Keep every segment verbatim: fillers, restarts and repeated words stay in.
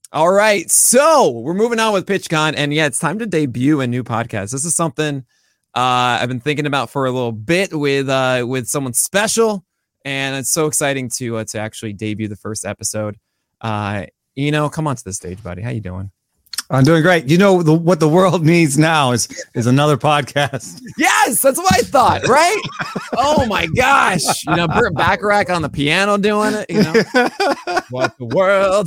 All right, so we're moving on with PitchCon, and yeah, it's time to debut a new podcast. This is something uh, I've been thinking about for a little bit with uh, with someone special, and it's so exciting to uh, to actually debut the first episode. Uh, Eno, come on to the stage, buddy. How you doing? I'm doing great. You know, the, what the world needs now is is another podcast. Yes, that's what I thought, right? Oh my gosh. You know, Burt Bacharach on the piano doing it, you know. What the world.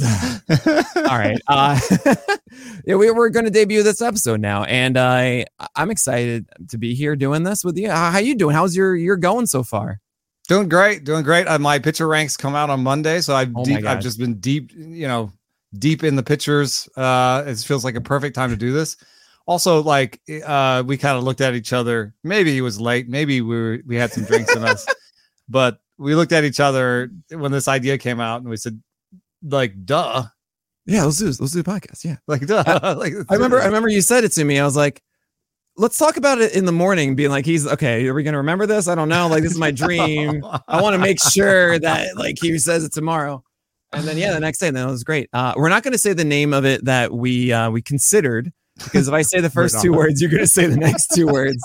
All right. Uh, yeah, we, we're going to debut this episode now, and uh, I'm excited to be here doing this with you. How, how you doing? How's your year going so far? Doing great, doing great. Uh, my pitcher ranks come out on Monday, so I've Oh my deep, I've gosh. just been deep, you know, deep in the pitchers. Uh, it feels like a perfect time to do this. Also, like uh, we kind of looked at each other. Maybe it was late. Maybe we were, we had some drinks in us, but we looked at each other when this idea came out, and we said, like, duh, Yeah, let's do this. Let's do the podcast. Yeah. like, duh. like, I remember I remember you said it to me. I was like, let's talk about it in the morning, being like, he's okay. Are we going to remember this? I don't know. Like, this is my dream. I want to make sure that like he says it tomorrow. And then, yeah, the next day, and that was great. Uh, we're not going to say the name of it that we uh, we considered, because if I say the first two words, you're going to say the next two words.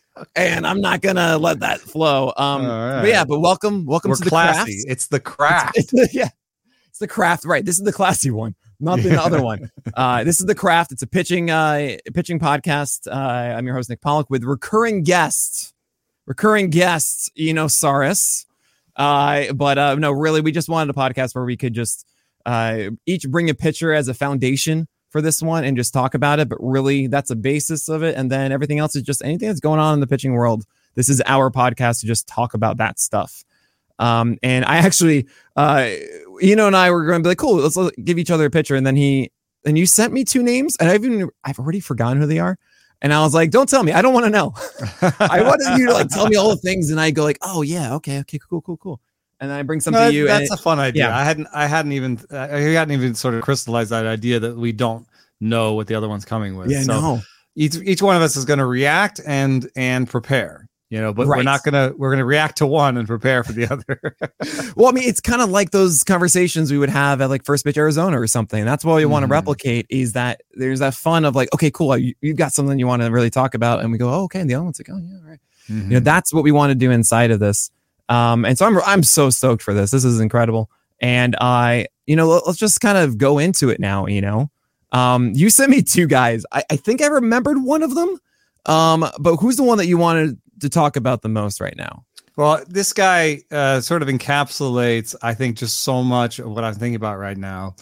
And I'm not going to let that flow. Um, right. But yeah, but welcome. Welcome We're to the classy. craft. It's the craft. It's, it's, yeah, it's the craft. Right. This is the classy one, not the other one. Uh, this is the craft. It's a pitching uh, pitching podcast. Uh, I'm your host, Nick Pollock, with recurring guests, recurring guests, Eno Saris. Uh, but uh, no, really, we just wanted a podcast where we could just uh, each bring a pitcher as a foundation for this one and just talk about it. But really, that's a basis of it. And then everything else is just anything that's going on in the pitching world. This is our podcast to just talk about that stuff. Um, and I actually, uh, Eno and I were going to be like, cool, let's, let's give each other a pitcher. And then he, and you sent me two names, and I've even, I've already forgotten who they are. And I was like, don't tell me. I don't want to know. I wanted you to like tell me all the things. And I go like, oh yeah. Okay. Okay. Cool, cool, cool. And then I bring something No, to you. That's and a fun idea. yeah. I hadn't, I hadn't even, I hadn't even sort of crystallized that idea that we don't know what the other one's coming with. Yeah, so no. each, each one of us is going to react and, and prepare, you know, but Right. we're not going to, we're going to react to one and prepare for the other. Well, I mean, it's kind of like those conversations we would have at like First Pitch Arizona or something. That's what we want to Mhm. replicate, is that there's that fun of like, okay, cool. You, you've got something you want to really talk about. And we go, oh, okay. And the other one's like, oh yeah, all right. Mhm. You know, that's what we want to do inside of this. Um, and so I'm, I'm so stoked for this. This is incredible. And I, you know, let, let's just kind of go into it now. You know, um, you sent me two guys. I, I think I remembered one of them. Um, but who's the one that you wanted to talk about the most right now? Well, this guy uh, sort of encapsulates, I think, just so much of what I'm thinking about right now.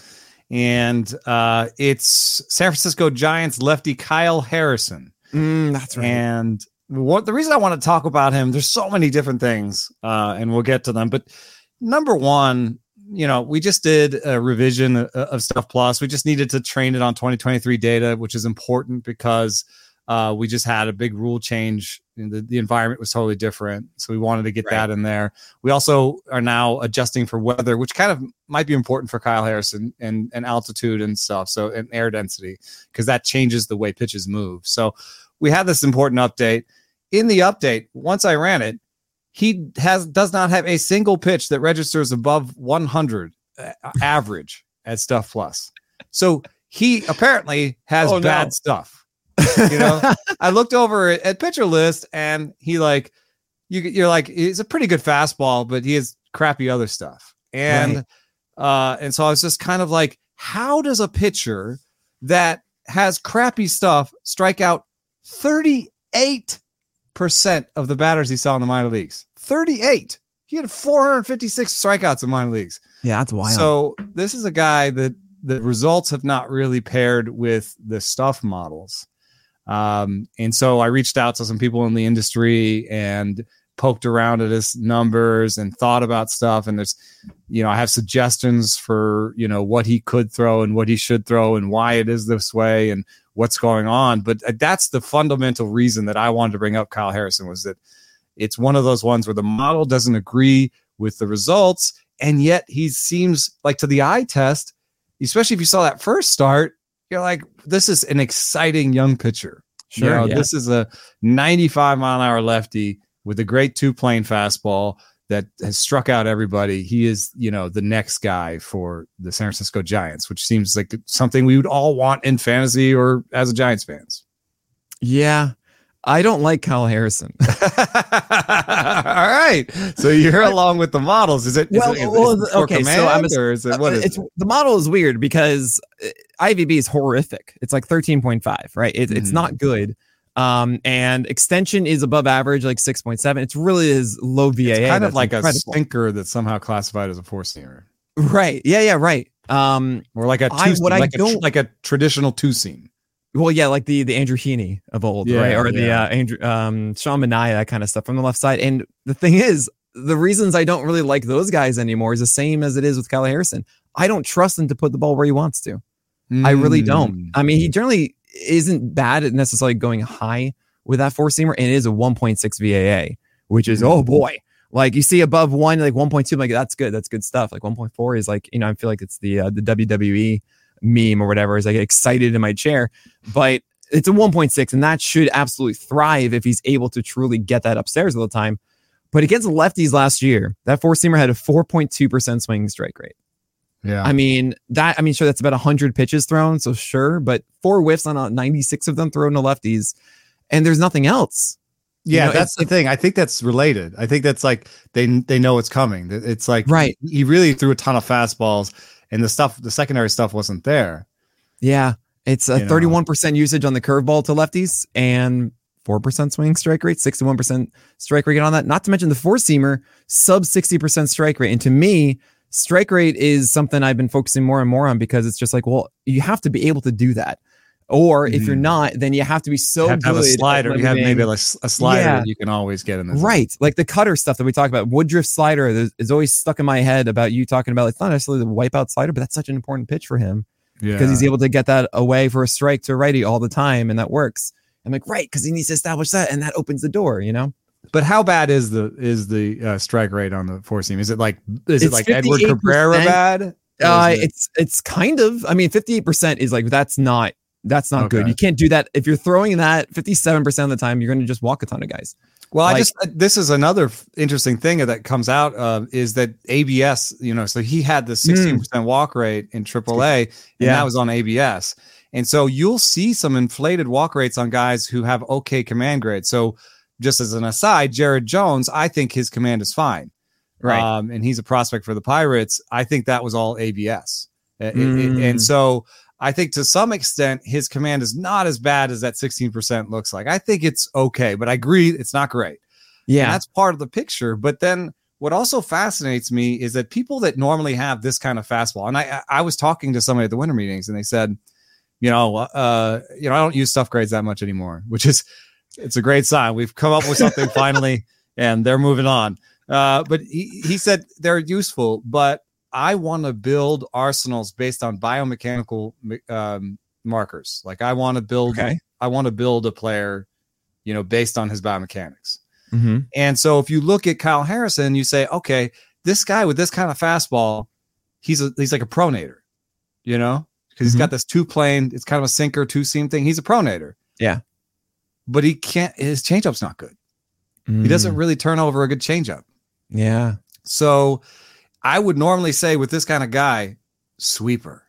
And uh, it's San Francisco Giants lefty Kyle Harrison. Mm, that's right. And what the reason I want to talk about him, there's so many different things, uh, and we'll get to them. But number one, you know, we just did a revision of, of Stuff Plus. We just needed to train it on twenty twenty-three data, which is important because uh, we just had a big rule change. The, the environment was totally different. So we wanted to get Right. that in there. We also are now adjusting for weather, which kind of might be important for Kyle Harrison, and, and altitude and stuff. So, and air density, because that changes the way pitches move. So we had this important update. In the update, once I ran it, he has does not have a single pitch that registers above one hundred uh, average at Stuff Plus. So he apparently has Oh, bad no. stuff. You know, I looked over at, at pitcher list, and he like you you're like, he's a pretty good fastball, but he has crappy other stuff. And Right. uh, and so I was just kind of like, how does a pitcher that has crappy stuff strike out thirty-eight percent of the batters he saw in the minor leagues? thirty-eight. He had four hundred fifty-six strikeouts in minor leagues. Yeah, that's wild. So this is a guy that the results have not really paired with the stuff models. Um, and so I reached out to some people in the industry and poked around at his numbers and thought about stuff. And there's, you know, I have suggestions for, you know, what he could throw and what he should throw and why it is this way and what's going on. But that's the fundamental reason that I wanted to bring up Kyle Harrison, was that it's one of those ones where the model doesn't agree with the results. And yet he seems like, to the eye test, especially if you saw that first start, you're like, this is an exciting young pitcher. Sure, You know, yeah. This is a ninety-five mile an hour lefty with a great two plane fastball that has struck out everybody. He is, you know, the next guy for the San Francisco Giants, which seems like something we would all want in fantasy or as a Giants fans. Yeah. I don't like Kyle Harrison. All right. So you're along with the models. Is it, is well, it, is well, it okay, so I'm a, or is it, what is it's, it? The model is weird because I V B is horrific. It's like thirteen point five, right? It, mm-hmm. It's not good. Um, and extension is above average, like six point seven. It's really is low V A A. It's kind of like incredible. A stinker that's somehow classified as a four-seamer. Right. Yeah, yeah, right. Um, or like a two, I, what like, I don't, a, like a traditional two-seam. Well, yeah, like the the Andrew Heaney of old, yeah, right? Or yeah. the uh, Andrew um, Sean Manaea, that kind of stuff from the left side. And the thing is, the reasons I don't really like those guys anymore is the same as it is with Kyle Harrison. I don't trust him to put the ball where he wants to. Mm. I really don't. I mean, he generally isn't bad at necessarily going high with that four seamer, and it is a one point six V A A, which is, oh boy. Like you see above one, like one point two, like that's good. That's good stuff. Like one point four is like, you know, I feel like it's the uh, the W W E meme or whatever, as I get excited in my chair. But it's a one point six, and that should absolutely thrive if he's able to truly get that upstairs all the time. But against lefties last year, that four seamer had a four point two percent swinging strike rate. Yeah. I mean, that, I mean, sure, that's about one hundred pitches thrown. So sure, but four whiffs on a ninety-six of them thrown to lefties, and there's nothing else. Yeah, you know, that's the thing. I think that's related. I think that's like they they know it's coming. It's like, right. He really threw a ton of fastballs, and the stuff, the secondary stuff wasn't there. Yeah. It's a you thirty-one percent know. usage on the curveball to lefties and four percent swing strike rate, sixty-one percent strike rate on that. Not to mention the four seamer, sub sixty percent strike rate. And to me, strike rate is something I've been focusing more and more on, because it's just like, well, you have to be able to do that. Or if mm. you're not, then you have to be so you have good. To have a slider. You have maybe a, a slider yeah. that you can always get in this. Right. Like the cutter stuff that we talk about, Woodruff slider is always stuck in my head about you talking about. It's not necessarily the wipeout slider, but that's such an important pitch for him. Yeah. Because he's able to get that away for a strike to righty all the time, and that works. I'm like, right, because he needs to establish that, and that opens the door, you know. But how bad is the is the uh, strike rate on the four seam? Is it like is it's it like Edward Cabrera bad? Uh, it? It's it's kind of. I mean, fifty-eight percent is like that's not that's not okay. good. You can't do that if you're throwing that fifty-seven percent of the time. You're going to just walk a ton of guys. Well, like, I just this is another interesting thing that comes out uh, is that A B S, you know, so he had the sixteen percent walk rate in triple A, and yeah. that was on A B S. And so you'll see some inflated walk rates on guys who have okay command grade. So just as an aside, Jared Jones, I think his command is fine. Right. Um, and he's a prospect for the Pirates. I think that was all A B S. Mm. It, it, and so I think to some extent, his command is not as bad as that sixteen percent looks like. I think it's okay, but I agree it's not great. Yeah. And that's part of the picture. But then what also fascinates me is that people that normally have this kind of fastball, and I, I was talking to somebody at the winter meetings, and they said, you know, uh, you know, I don't use stuff grades that much anymore, which is, it's a great sign. We've come up with something finally, and they're moving on. Uh, but he, he said they're useful, but I want to build arsenals based on biomechanical um, markers. Like I want to build, okay. I want to build a player, you know, based on his biomechanics. Mm-hmm. And so if you look at Kyle Harrison, you say, okay, this guy with this kind of fastball, he's a, he's like a pronator, you know, because he's mm-hmm. got this two plane. It's kind of a sinker, two seam thing. He's a pronator. Yeah. But he can't, his changeup's not good. Mm. He doesn't really turn over a good changeup. Yeah. So I would normally say with this kind of guy, sweeper.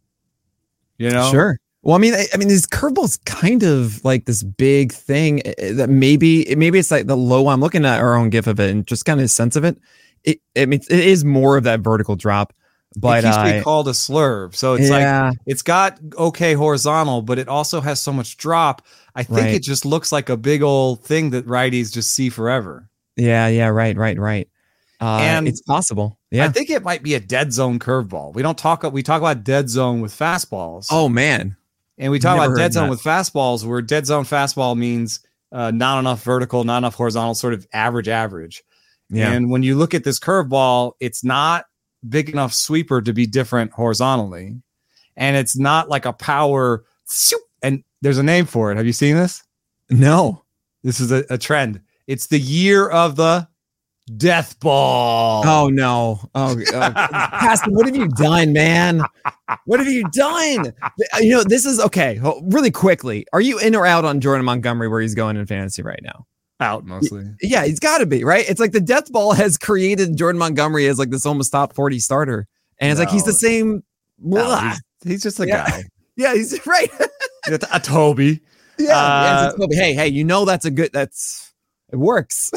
You know? Sure. Well, I mean, I, I mean, his curveball's kind of like this big thing that maybe, maybe it's like the low. I'm looking at our own GIF of it and just kind of sense of it. It, I mean, it is more of that vertical drop, but it keeps uh, being called a slurve. So it's yeah. like it's got okay horizontal, but it also has so much drop. I think right. it just looks like a big old thing that righties just see forever. Yeah, yeah, right, right, right. Uh, and it's possible. Yeah, I think it might be a dead zone curveball. We don't talk. We talk about dead zone with fastballs. Oh man, and we talk Never about dead zone that. with fastballs, where dead zone fastball means uh, not enough vertical, not enough horizontal, sort of average, average. Yeah. And when you look at this curveball, it's not big enough sweeper to be different horizontally, and it's not like a power. And there's a name for it. Have you seen this? No. This is a, a trend. It's the year of the death ball. Oh no. Oh, oh. Pastor, what have you done, man? What have you done? You know, this is okay. Really quickly, are you in or out on Jordan Montgomery where he's going in fantasy right now? out mostly. Yeah, he's got to be, right? It's like the death ball has created Jordan Montgomery as like this almost top forty starter. And it's no. like he's the same. No, he's, he's just a yeah. guy. Yeah, he's right. a Toby. Yeah, uh, yeah Toby. Hey, hey, you know that's a good, that's, it works.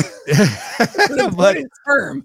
But it's firm.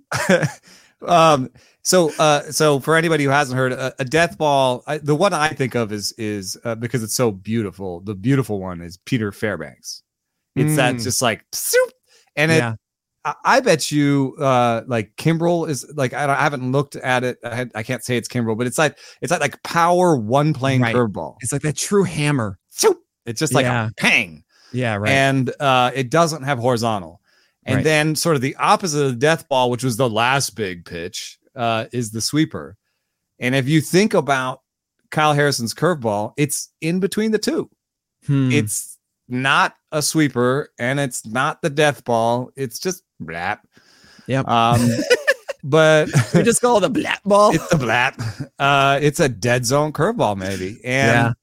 um, so, uh, so for anybody who hasn't heard, a, a death ball, I, the one I think of is, is uh, because it's so beautiful. The beautiful one is Peter Fairbanks. It's mm. that just like, soup, and it, yeah. I, I bet you, uh, like Kimbrel is like, I, don't, I haven't looked at it. I, had, I can't say it's Kimbrel, but it's like, it's like, like power one plane right. curveball. It's like that true hammer. Soup. It's just like yeah. a pang. Yeah, right. And uh, it doesn't have horizontal. And right. then sort of the opposite of the death ball, which was the last big pitch, uh, is the sweeper. And if you think about Kyle Harrison's curveball, it's in between the two. Hmm. It's not a sweeper and it's not the death ball. It's just blap. Yep. Um, but we just call it a blap ball. It's a blap. Uh, it's a dead zone curveball, maybe. And yeah.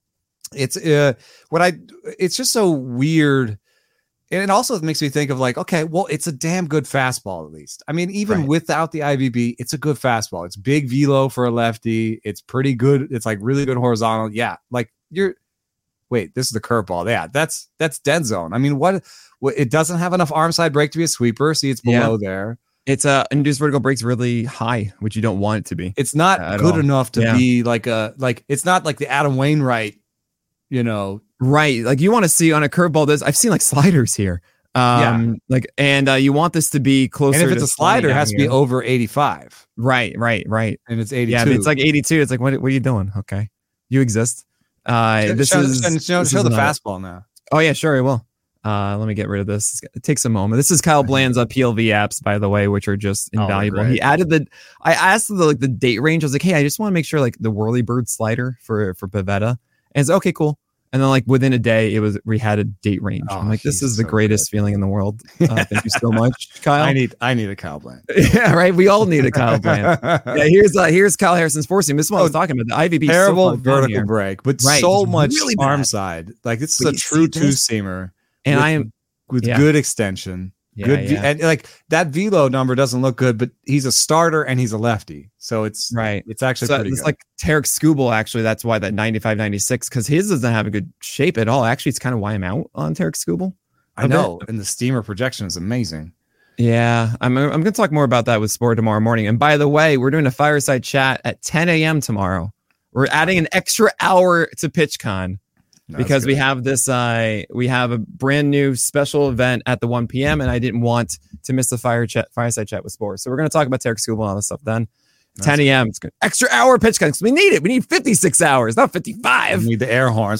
It's uh what I it's just so weird. And it also makes me think of like, okay, well, it's a damn good fastball, at least. I mean, even right. without the I V B, it's a good fastball. It's big velo for a lefty. It's pretty good. It's like really good horizontal. Yeah. Like you're wait, this is the curveball. Yeah, that's that's dead zone. I mean, what, what it doesn't have enough arm side break to be a sweeper. See, it's below yeah. there. It's a uh, induced vertical breaks really high, which you don't want it to be. It's not good all. enough to yeah. be like a like it's not like the Adam Wainwright. You know, right? Like you want to see on a curveball. This I've seen like sliders here, um, yeah. like and uh, you want this to be closer. And if it's to a slider, it has here. to be over eighty-five. Right, right, right. And it's eighty-two. Yeah, if it's like eighty-two. It's like what? What are you doing? Okay, you exist. Uh, show, this show, is show, show this the is fastball now. Oh yeah, sure, I will. Uh, let me get rid of this. It takes a moment. This is Kyle Bland's uh, P L V apps, by the way, which are just invaluable. Oh, he added the. I asked the like the date range. I was like, hey, I just want to make sure like the whirly bird slider for for Pavetta. And it's okay, cool. And then like within a day, it was we had a date range. Oh, I'm like, this is the so greatest good. feeling in the world. Uh, thank you so much, Kyle. I need I need a Kyle Bland. Yeah, right. We all need a Kyle Bland. Yeah, here's uh, here's Kyle Harrison's four seam. This is what oh, I was talking about. The I V B terrible so vertical break, but right. so it's much really arm side. Like this is but a true two seamer, and with, I am with yeah. good extension. Yeah, good yeah. and like that velo number doesn't look good, but he's a starter and he's a lefty, so it's right. It's actually so pretty it's good. like Tarek Skubal. Actually, that's why that ninety-five ninety-six because his doesn't have a good shape at all. Actually, it's kind of why I'm out on Tarek Skubal. I know, bit. And the steamer projection is amazing. Yeah, I'm. I'm going to talk more about that with Sport tomorrow morning. And by the way, we're doing a fireside chat at ten a.m. tomorrow. We're adding an extra hour to PitchCon. That's because good. we have this, uh, we have a brand new special event at the one p.m. and I didn't want to miss the fire chat, fireside chat with Sport. So we're going to talk about Tarek Skubal and all this stuff then. That's ten a.m. It's good. Extra hour pitch because we need it. We need fifty-six hours, not fifty-five. We need the air horns.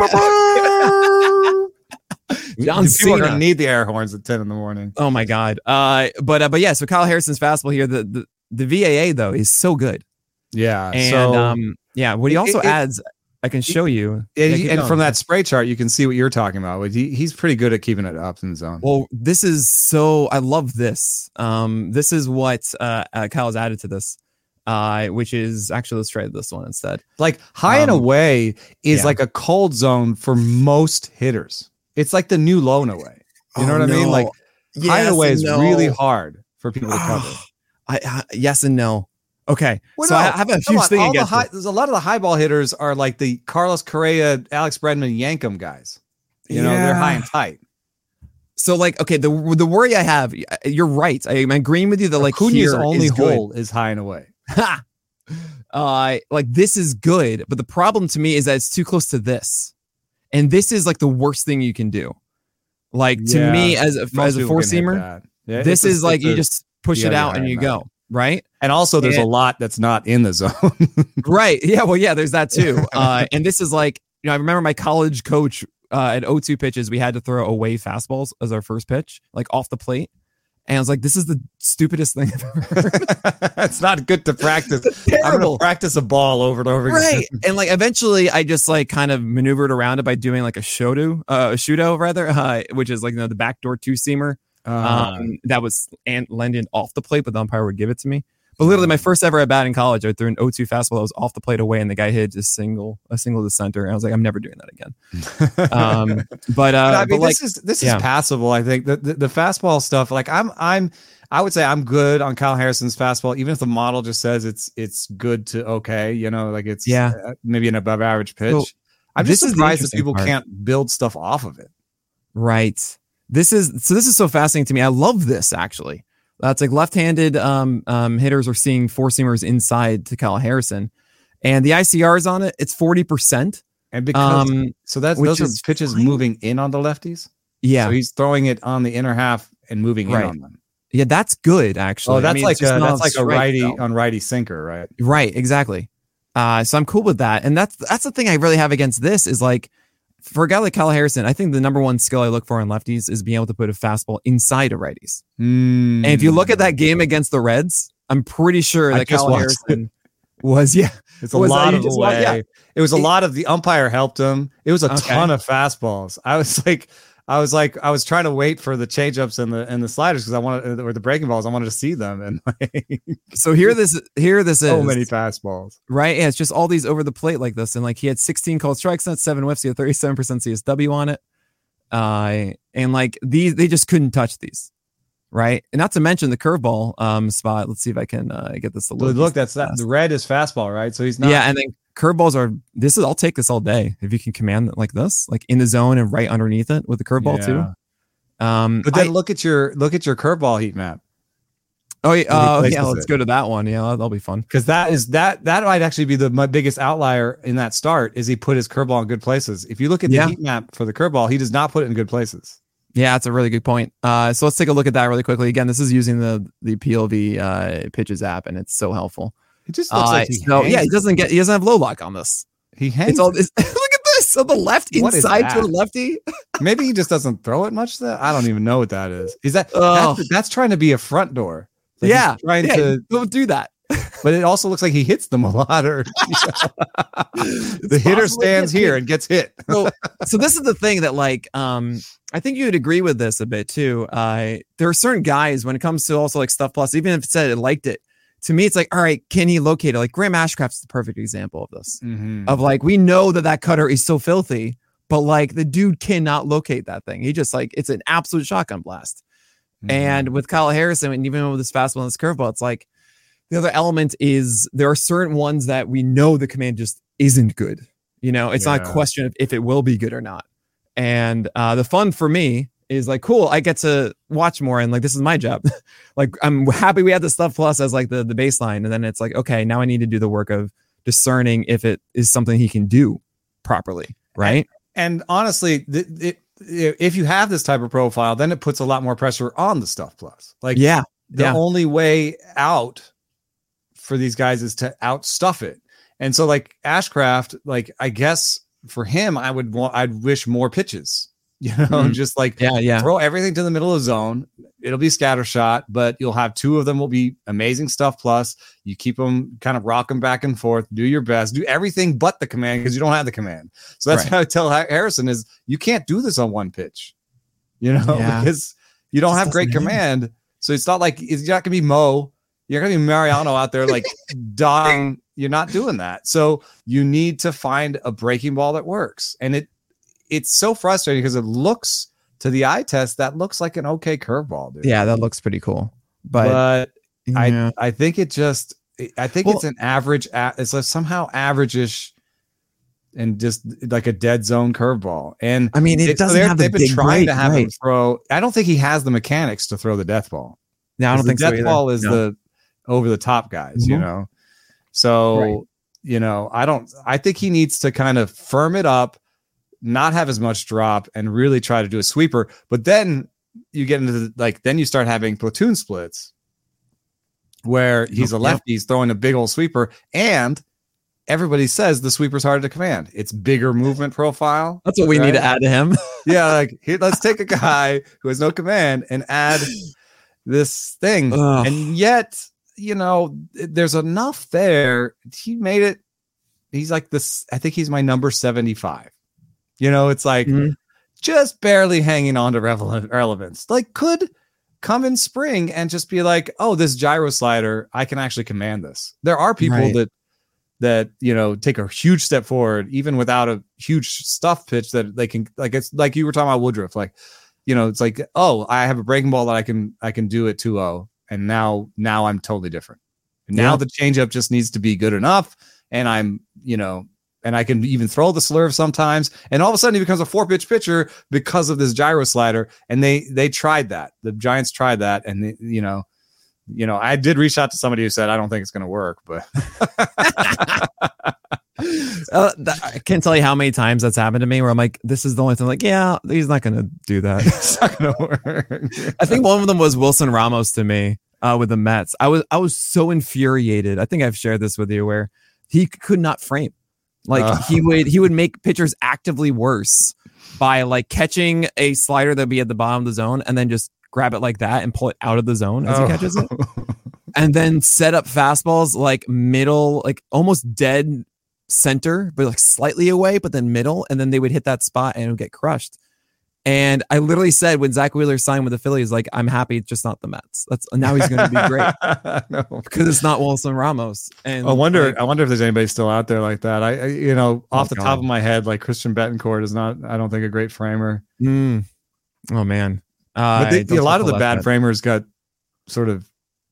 John Cena. We're going to need the air horns at ten in the morning. Oh my God. Uh, but uh, but yeah, so Kyle Harrison's fastball here. The the, the V A A though is so good. Yeah. And so, um, yeah, what he also it, it, adds. I can show you. And, yeah, and from that spray chart, you can see what you're talking about. He, he's pretty good at keeping it up in the zone. Well, this is so, I love this. Um, this is what uh, uh, Kyle has added to this, uh, which is actually, let's try this one instead. Like high um, and away is yeah. like a cold zone for most hitters. It's like the new low and away. You know oh, what no. I mean? Like yes high and away is no. really hard for people to cover. I, I Yes and no. Okay, well, so no, I have a huge thing against the high, there's a lot of the high ball hitters are like the Carlos Correa, Alex Bregman, Yankum guys. You know, yeah. they're high and tight. So like, okay, the the worry I have, you're right. I am agreeing with you that like Acuna's only is hole is high and away. uh, like this is good, but the problem to me is that it's too close to this, and this is like the worst thing you can do. Like to yeah. me as a, as a four seamer, yeah, this is a, like you a, just push it out and you go. Right. And also there's and, a lot that's not in the zone. Right. Yeah. Well, yeah, there's that too. Uh, and this is like, you know, I remember my college coach uh, at oh two pitches, we had to throw away fastballs as our first pitch, like off the plate. And I was like, this is the stupidest thing I've ever heard. It's not good to practice. I'm going to practice a ball over and over again. Right. And like eventually I just like kind of maneuvered around it by doing like a shoto, uh, a shudo rather, uh, which is like, you know, the backdoor two seamer. Uh, um, that was and landed off the plate, but the umpire would give it to me. But literally, my first ever at bat in college, I threw an oh two fastball that was off the plate away, and the guy hit just single, a single to center. And I was like, I'm never doing that again. um, but, uh, but I mean, but like, this is this yeah. is passable. I think the, the the fastball stuff. Like I'm I'm I would say I'm good on Kyle Harrison's fastball, even if the model just says it's it's good to okay. You know, like it's yeah. uh, maybe an above average pitch. So, I'm just surprised that people part. can't build stuff off of it. Right. This is so. This is so fascinating to me. I love this actually. That's like left-handed um, um, hitters are seeing four seamers inside to Kyle Harrison, and the I C Rs on it, it's forty percent. And because um, so that's those are pitches fine. moving in on the lefties. Yeah, so he's throwing it on the inner half and moving right. in on them. Yeah, that's good actually. Oh, that's I mean, like a, that's like a righty though. on righty sinker, right? Right, exactly. Uh, so I'm cool with that, and that's that's the thing I really have against this is like. For a guy like Kyle Harrison, I think the number one skill I look for in lefties is being able to put a fastball inside of righties. Mm. And if you look at that game against the Reds, I'm pretty sure that Kyle Harrison it. was, yeah. It's a lot of the way. Yeah. It was a lot of the umpire helped him. It was a okay. ton of fastballs. I was like, I was like, I was trying to wait for the changeups and the and the sliders because I wanted, or the breaking balls. I wanted to see them. And like, so here this here this is so many fastballs, right? Yeah, it's just all these over the plate like this, and like he had sixteen called strikes, not seven whiffs. He had thirty-seven percent C S W on it, uh, and like these, they just couldn't touch these, right? And not to mention the curveball um spot. Let's see if I can uh, get this. A look, look that's that. The red is fastball, right? So he's not. Yeah, and then. Curveballs are this is I'll take this all day if you can command it like this, like in the zone and right underneath it with the curveball yeah. too. Um, but then I, look at your look at your curveball heat map. Oh yeah, uh, yeah. Let's it. go to that one. Yeah, that'll, that'll be fun because that is that that might actually be the my biggest outlier in that start. Is he put his curveball in good places? If you look at the yeah. heat map for the curveball, he does not put it in good places. Yeah, that's a really good point. Uh, so let's take a look at that really quickly. Again, this is using the the P L V uh, pitches app, and it's so helpful. It just looks uh, like he so yeah, he doesn't get he doesn't have low lock on this. He hangs. It's all this. Look at this on the left inside to the lefty. Maybe he just doesn't throw it much. That I don't even know what that is. Is that oh. that's, that's trying to be a front door? Like yeah, trying yeah, to don't do that. But it also looks like he hits them a lot. Or the hitter stands here and gets hit. so, so this is the thing that like um I think you would agree with this a bit too. Uh, there are certain guys when it comes to also like Stuff Plus, even if it said it liked it. To me, it's like, all right, can he locate it? Like Graham Ashcraft's the perfect example of this. Mm-hmm. Of like, we know that that cutter is so filthy, but like the dude cannot locate that thing. He just like, it's an absolute shotgun blast. Mm-hmm. And with Kyle Harrison, and even with this fastball and this curveball, it's like the other element is there are certain ones that we know the command just isn't good. You know, it's yeah. not a question of if it will be good or not. And uh, the fun for me is like, cool, I get to watch more and like this is my job. Like I'm happy we had the Stuff Plus as like the the baseline, and then it's like, okay, now I need to do the work of discerning if it is something he can do properly, right? And, and honestly, th- it, if you have this type of profile, then it puts a lot more pressure on the Stuff Plus. Like yeah, the yeah. only way out for these guys is to outstuff it. And so like Ashcraft, like I guess for him, I would want I'd wish more pitches. You know, mm-hmm. just like yeah, yeah. throw everything to the middle of the zone. It'll be scattershot, but you'll have two of them will be amazing Stuff Plus. You keep them kind of rock them back and forth. Do your best. Do everything but the command because you don't have the command. So that's right. What I tell Harrison is you can't do this on one pitch. You know, yeah. because you don't have great command. So it's not like it's not gonna be Mo. You're gonna be Mariano out there like dying. You're not doing that. So you need to find a breaking ball that works, and it. It's so frustrating because it looks to the eye test that looks like an okay curveball, dude. Yeah, that looks pretty cool. But, but yeah. I I think it just I think well, it's an average. It's like somehow average-ish and just like a dead zone curveball. And I mean, it they, doesn't have the they've been big trying break, to have right. him throw. I don't think he has the mechanics to throw the death ball. No, I don't think the so. Death either. ball is no. the over the top guys, mm-hmm. you know. So right. you know, I don't. I think he needs to kind of firm it up. Not have as much drop and really try to do a sweeper, but then you get into the, like then you start having platoon splits where he's a lefty, he's throwing a big old sweeper, and everybody says the sweeper's harder to command. It's bigger movement profile. That's what we right? need to add to him. Yeah, like here, let's take a guy who has no command and add this thing, Ugh. and yet you know there's enough there. He made it. He's like this. I think he's my number seventy-five. You know, it's like mm-hmm. just barely hanging on to relevance. Like, could come in spring and just be like, oh, this gyro slider, I can actually command this. There are people Right. that that you know take a huge step forward even without a huge stuff pitch that they can, like, it's like you were talking about Woodruff, like, you know, it's like, oh, I have a breaking ball that I can I can do at two oh, and now now I'm totally different. And now Yeah. the changeup just needs to be good enough, and I'm, you know, and I can even throw the slurve sometimes, and all of a sudden he becomes a four pitch pitcher because of this gyro slider. And they they tried that. The Giants tried that, and they, you know, you know, I did reach out to somebody who said I don't think it's going to work, but Uh, that, I can't tell you how many times that's happened to me where I'm like, this is the only thing. Like, yeah, he's not going to do that. it's not going to work. I think one of them was Wilson Ramos to me uh, with the Mets. I was I was so infuriated. I think I've shared this with you where he could not frame. Like Uh. he would he would make pitchers actively worse by like catching a slider that'd be at the bottom of the zone and then just grab it like that and pull it out of the zone as Oh. he catches it, and then set up fastballs like middle, like almost dead center, but like slightly away, but then middle, and then they would hit that spot and it would get crushed. And I literally said when Zach Wheeler signed with the Phillies, like, I'm happy it's just not the Mets. That's now he's going to be great No. because it's not Wilson Ramos. And I wonder. like, I wonder if there's anybody still out there like that. I, I you know, off Oh, the God. top of my head, like Christian Bettencourt is not. I don't think a great framer. mm, oh man, uh, But they, don't a lot of the circle bad that. framers got sort of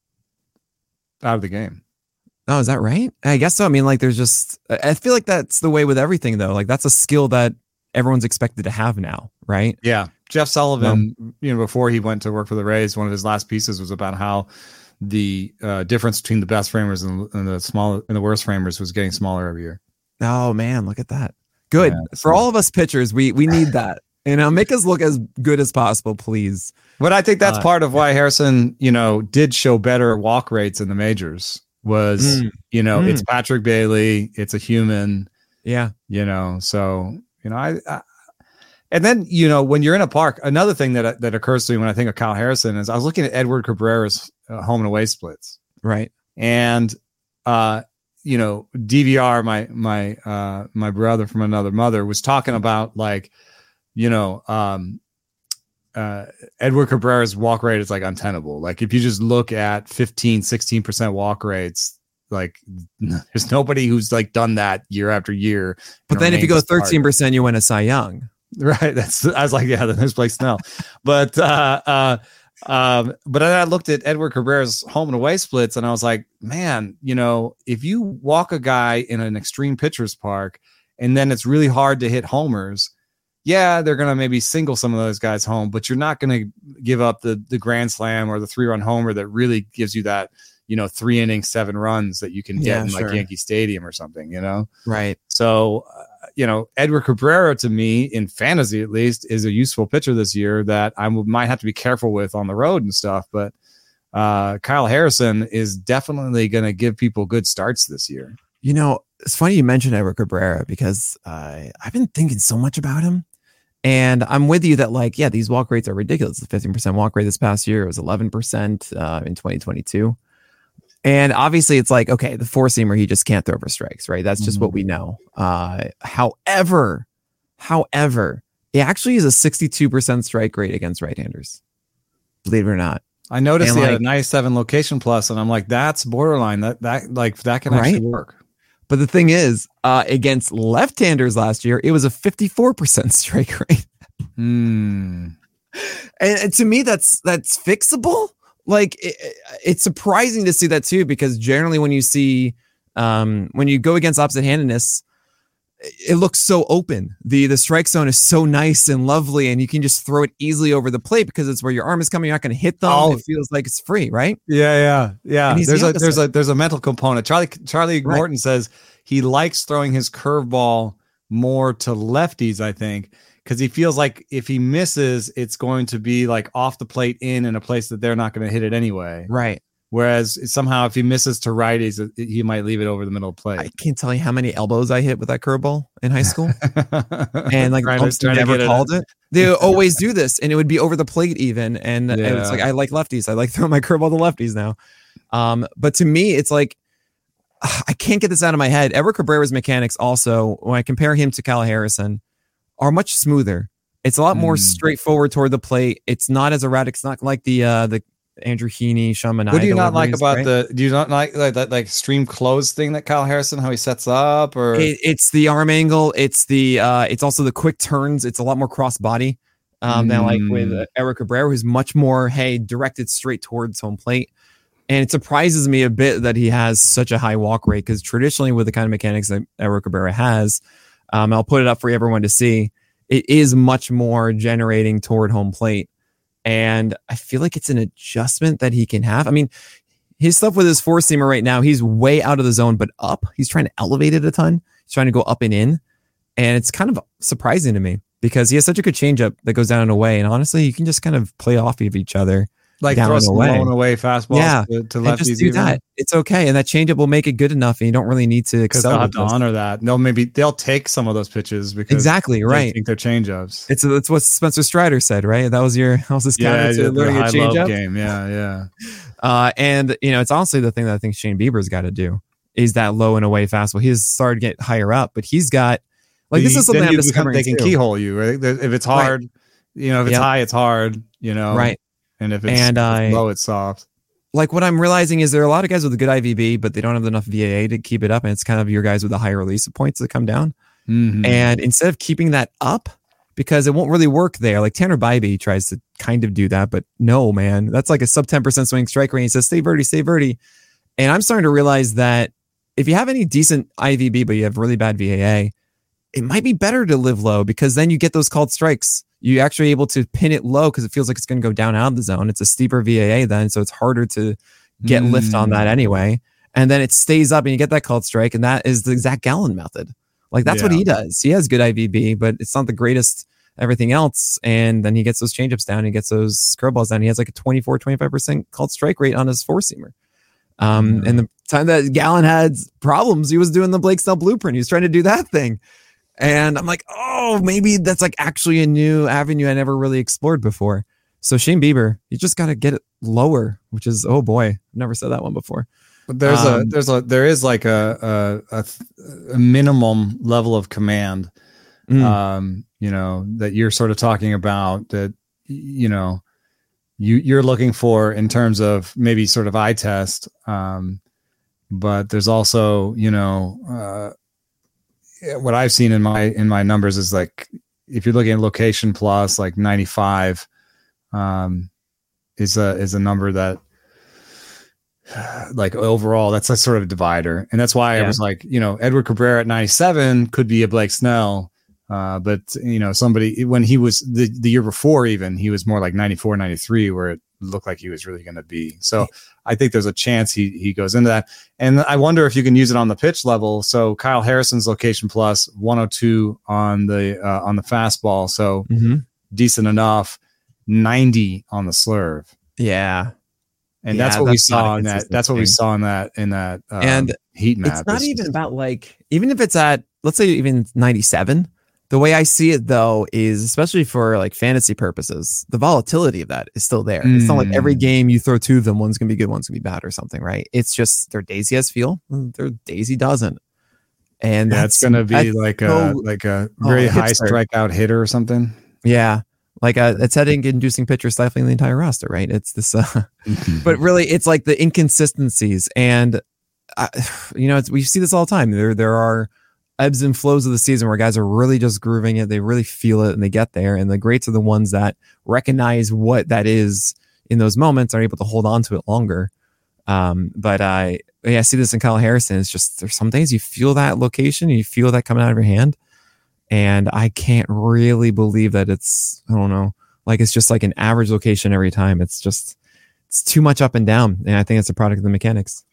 out of the game. Oh, is that right? I guess so. I mean, like, there's just. I I feel like that's the way with everything, though. Like, that's a skill that everyone's expected to have now, right? Yeah, Jeff Sullivan. You know, before he went to work for the Rays, one of his last pieces was about how the uh, difference between the best framers and, and the small and the worst framers was getting smaller every year. Oh man, look at that. Good Yeah, for so- all of us pitchers. We we need that. You know, make us look as good as possible, please. But I think that's Uh, part of why Harrison, you know, did show better walk rates in the majors. Was Mm. you know, Mm. it's Patrick Bailey, it's a human, Yeah. you know. So you know, I, I and then you know when you're in a park, another thing that that occurs to me when I think of Kyle Harrison is I was looking at Edward Cabrera's uh, home and away splits, Right. and uh, you know, D V R, my my uh my brother from another mother was talking about like, you know, um. Uh, Edward Cabrera's walk rate is like untenable. Like if you just look at fifteen, sixteen percent walk rates, like there's nobody who's like done that year after year. But and then if you go remains a starter. thirteen percent, you win a Cy Young. Right. That's, I was like, yeah, then there's Blake Snell. But, uh, uh, um, but then I looked at Edward Cabrera's home and away splits and I was like, man, you know, if you walk a guy in an extreme pitcher's park and then it's really hard to hit homers, yeah, they're going to maybe single some of those guys home, but you're not going to give up the the grand slam or the three run homer that really gives you that, you know, three innings, seven runs that you can get Yeah, in sure. like Yankee Stadium or something, you know? Right. So, uh, you know, Edward Cabrera to me in fantasy, at least, is a useful pitcher this year that I w- might have to be careful with on the road and stuff. But uh, Kyle Harrison is definitely going to give people good starts this year. You know, it's funny you mentioned Edward Cabrera because uh, I've been thinking so much about him. And I'm with you that, like, yeah, these walk rates are ridiculous. The fifteen percent walk rate this past year, it was eleven percent uh, in twenty twenty-two. And obviously, it's like, okay, the four seamer, he just can't throw for strikes, right? That's just Mhm. what we know. Uh, however, however, he actually is a sixty-two percent strike rate against right handers. Believe it or not. I noticed And he had like- a ninety-seven location plus, and I'm like, that's borderline. That that like that can actually Right? work. But the thing is, uh, against left-handers last year, it was a fifty-four percent strike rate. Hmm. And, and to me, that's that's fixable. Like it, it's surprising to see that too, because generally when you see um, when you go against opposite-handedness, it looks so open. The the strike zone is so nice and lovely, and you can just throw it easily over the plate because it's where your arm is coming. You're not going to hit them. Oh. It feels like it's free, right? Yeah, yeah, yeah. And he's There's the a there's opposite. a there's a mental component. Charlie Charlie Right. Morton says he likes throwing his curveball more to lefties, I think, because he feels like if he misses, it's going to be like off the plate in in a place that they're not going to hit it anyway. Right. Whereas somehow if he misses to righties, it- he might leave it over the middle of play. I can't tell you how many elbows I hit with that curveball in high school. And like Trying to- umps trying to never get it called it. They always do this, and it would be over the plate even. And, and it's Yeah. like I like lefties. I like throwing my curveball to lefties now. Um, but to me, it's like I can't get this out of my head. Edward Cabrera's mechanics also, when I compare him to Kyle Harrison, are much smoother. It's a lot more Mm. straightforward toward the plate. It's not as erratic. It's not like the uh, the Andrew Heaney, Sean Manaea What do you not like deliveries, about right? the? Do you not like like that like stream close thing that Kyle Harrison, how he sets up, or It, it's the arm angle. It's the uh, it's also the quick turns. It's a lot more cross body um, than like with Mm. uh, Eric Cabrera, who's much more hey directed straight towards home plate. And it surprises me a bit that he has such a high walk rate because traditionally with the kind of mechanics that Eric Cabrera has, um, I'll put it up for everyone to see. It is much more generating toward home plate. And I feel like it's an adjustment that he can have. I mean, his stuff with his four seamer right now, he's way out of the zone, but up. He's trying to elevate it a ton. He's trying to go up and in. And it's kind of surprising to me because he has such a good changeup that goes down and away. And honestly, you can just kind of play off of each other. like down throw and some away. low and away fastballs Yeah, to, to And lefties? just do even? that. It's okay. And that changeup will make it good enough. And you don't really need to Because excel. they'll have with to this. honor that. No, maybe they'll take some of those pitches because Exactly. they Right. think they're changeups. It's that's what Spencer Strider said, right? That was your that was his Yeah, counter yeah, to the learning a high low changeup. game. Yeah, yeah. Uh, and you know, it's honestly the thing that I think Shane Bieber's got to do is that low and away fastball. He's started to get higher up, but he's got like this You- is something then I'm you become, discovering they can too. keyhole you, right? If it's Right. hard, you know, if it's Yep. high, it's hard, you know, Right. And if it's, And if I- it's low, it's soft. Like what I'm realizing is there are a lot of guys with a good I V B, but they don't have enough V A A to keep it up. And it's kind of your guys with the higher release of points that come down. Mhm. And instead of keeping that up, because it won't really work there. Like Tanner Bybee tries to kind of do that, but no, man, that's like a sub ten percent swing strike rate. He says, stay Verdi, stay Verdi. And I'm starting to realize that if you have any decent I V B, but you have really bad V A A, it might be better to live low because then you get those called strikes. You're actually able to pin it low because it feels like it's going to go down out of the zone. It's a steeper V A A then, so it's harder to get lift on that anyway. And then it stays up and you get that called strike. And that is the Zach Gallen method. Like that's what Yeah. he does. He has good I V B, but it's not the greatest everything else. And then he gets those changeups down. He gets those curveballs down. He has like a twenty-four, twenty-five percent called strike rate on his four seamer. Um, Mhm. And the time that Gallen had problems, he was doing the Blake Snell blueprint. He was trying to do that thing. And I'm like, oh, maybe that's like actually a new avenue I never really explored before. So Shane Bieber, you just got to get it lower, which is, oh boy, I've never said that one before. But there's a Um, there's a there is like a a, a, a minimum level of command, Mm. um, you know, that you're sort of talking about that, you know, you you're looking for in terms of maybe sort of eye test, um, but there's also, you know, uh, what I've seen in my in my numbers is like if you're looking at location plus like ninety-five, um, is a is a number that like overall that's a sort of divider, and that's why Yeah. I was like, you know, Edward Cabrera at ninety-seven could be a Blake Snell, uh, but you know, somebody when he was the the year before even he was more like ninety-four, ninety-three, where it looked like he was really going to be. So I think there's a chance he he goes into that, and I wonder if you can use it on the pitch level. So Kyle Harrison's location plus one oh two on the uh, on the fastball, so Mm-hmm. decent enough. ninety on the slurve. Yeah. And Yeah, that's what we that's not a saw in that. consistent That's what we thing. saw in that in that um, And heat map. It's not It's even just- about like, even if it's at, let's say even ninety-seven, the way I see it though is especially for like fantasy purposes, the volatility of that is still there. It's not like every Mm. game you throw two of them, one's going to be good, one's going to be bad or something, right? It's just their days he has feel, their days he doesn't. And that's that's going to be that's like so- a like a oh, very high hipster. strikeout hitter or something. Yeah. Like a, it's heading inducing pitcher stifling the entire roster, right? It's this, uh, but really it's like the inconsistencies and uh, you know it's, we see this all the time. There there are ebbs and flows of the season where guys are really just grooving it, they really feel it and they get there, and the greats are the ones that recognize what that is in those moments, are able to hold on to it longer. Um but I yeah, I see this in Kyle Harrison. It's just there's some days you feel that location, you feel that coming out of your hand, and I can't really believe that it's I don't know, like it's just like an average location every time. It's just it's too much up and down, and I think it's a product of the mechanics.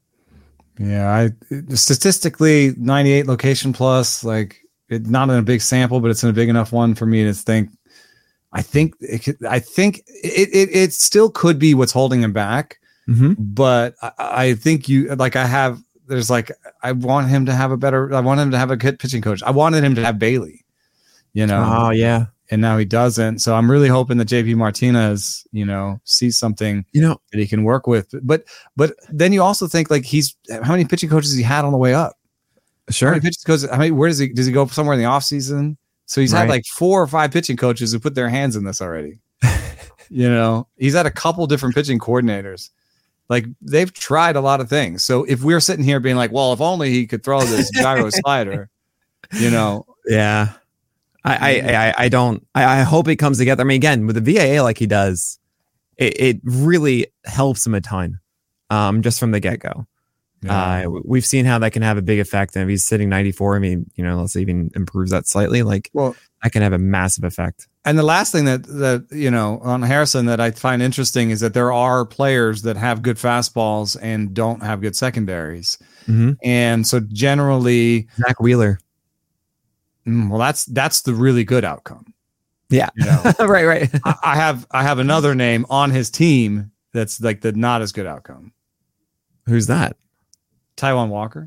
Yeah, I statistically ninety-eight location plus, like it, not in a big sample, but it's in a big enough one for me to think. I think it could, I think it, it it still could be what's holding him back, Mm-hmm. but I, I think you like I have. There's like I want him to have a better. I want him to have a good pitching coach. I wanted him to have Bailey, you know. Oh yeah, And now he doesn't. So I'm really hoping that J P Martinez, you know, sees something you know, that he can work with. But but then you also think like he's how many pitching coaches he had on the way up? How sure. many pitching coaches? How many? Where does he? Does he go somewhere in the off season? So he's Right. had like four or five pitching coaches who put their hands in this already. You know, he's had a couple different pitching coordinators. Like they've tried a lot of things. So if we're sitting here being like, well, if only he could throw this gyro slider, you know. Yeah. I, I, I, I don't, I, I hope it comes together. I mean, again, with the V A A like he does, it, it really helps him a ton. Um, just from the get go. Yeah. Uh, we've seen how that can have a big effect. And if he's sitting ninety-four, I mean, you know, let's say even improves that slightly, like Well, that can have a massive effect. and the last thing that, that, you know, on Harrison that I find interesting is that there are players that have good fastballs and don't have good secondaries. Mm-hmm. And so generally, Zach Wheeler. mm, well, that's, that's the really good outcome. Yeah. You know? right, right. I, I have, I have another name on his team that's like the not as good outcome. Who's that? Taijuan Walker.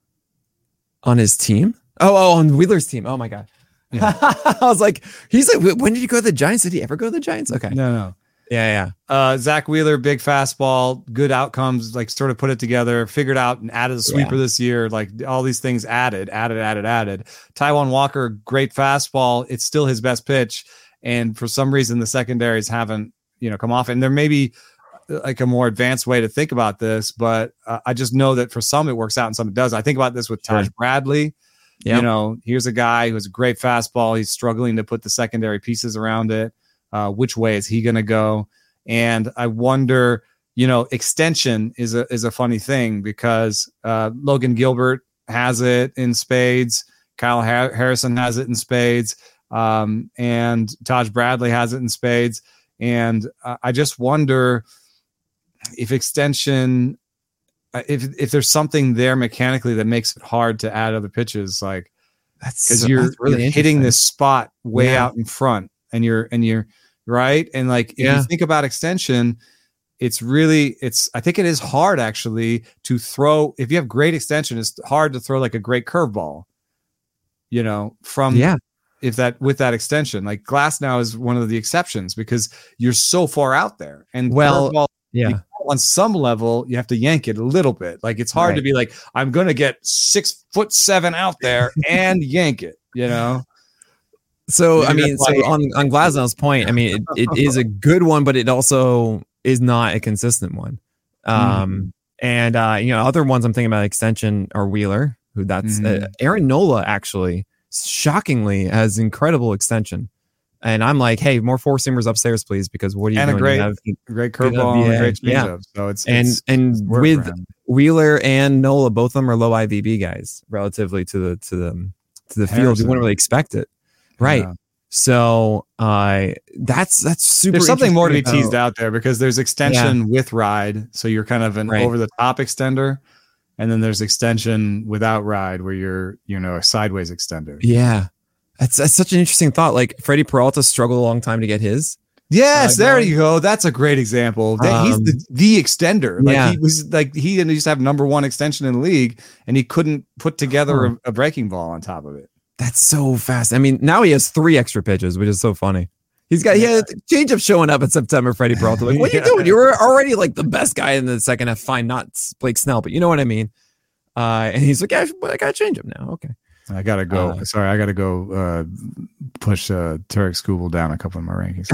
On his team? Oh, oh, on Wheeler's team. Oh my God. Yeah. I was like, he's like, when did he go to the Giants? Did he ever go to the Giants? Okay. No, no. Yeah, yeah. Uh, Zach Wheeler, big fastball, good outcomes, like sort of put it together, figured out and added a sweeper Yeah. this year. Like all these things added, added, added, added. Taijuan Walker, great fastball. It's still his best pitch. And for some reason, the secondaries haven't, you know, come off. And there may be like a more advanced way to think about this, but uh, I just know that for some it works out and some it doesn't. I think about this with Taj Sure. Bradley. Yep. You know, here's a guy who has a great fastball. He's struggling to put the secondary pieces around it. Uh, which way is he going to go? And I wonder, you know, extension is a is a funny thing because uh, Logan Gilbert has it in spades. Kyle Har- Harrison has it in spades. Um, and Taj Bradley has it in spades. And uh, I just wonder if extension, if if there's something there mechanically that makes it hard to add other pitches, like That's because so- you're, that's really you're hitting interesting. this spot way Yeah. out in front, and you're and you're right, and like if Yeah. you think about extension, it's really it's I think it is hard actually to throw. If you have great extension, it's hard to throw like a great curveball. You know, from Yeah. if that with that extension, like Glass now is one of the exceptions because you're so far out there, and Well, curveball, Yeah. on some level, you have to yank it a little bit. Like it's hard to Right. be like, I'm going to get six foot seven out there and yank it, you know? So I Maybe mean, that's so why- on on Glasnow's point, I mean, it, it is a good one, but it also is not a consistent one. Um, and uh, you know, other ones I'm thinking about extension are Wheeler, who that's Mhm. uh, Aaron Nola actually shockingly has incredible extension. And I'm like, hey, more four seamers upstairs, please, because what are you And a doing? great You have- Great curveball and a yeah, great yeah. changeup. So it's, and it's and work with for him. Wheeler and Nola, both of them are low I V B guys relatively to the to the to the field. You Harrison. wouldn't really expect it, right? Yeah. So uh, that's that's super. There's something more to be interesting teased about- out there because there's extension with ride. So you're kind of an Right. over the top extender. And then there's extension without ride where you're, you know, a sideways extender. Yeah, that's that's such an interesting thought. Like Freddie Peralta struggled a long time to get his. Yes, Uh, there going- you go. That's a great example. That- he's Um, the, the extender. Like yeah. he was like he used to have number one extension in the league, and he couldn't put together Huh. a, a breaking ball on top of it. That's so fast. I mean, now he has three extra pitches, which is so funny. He's got he had a change up showing up in September. Freddie Peralta, like, what are you Yeah. doing? You were already like the best guy in the second half. Fine, not Blake Snell, but you know what I mean. Uh, and he's like, yeah, but I got to change him now. Okay. I gotta go. Uh, Sorry, I gotta go uh, push uh, Tarek Skubal down a couple of my rankings.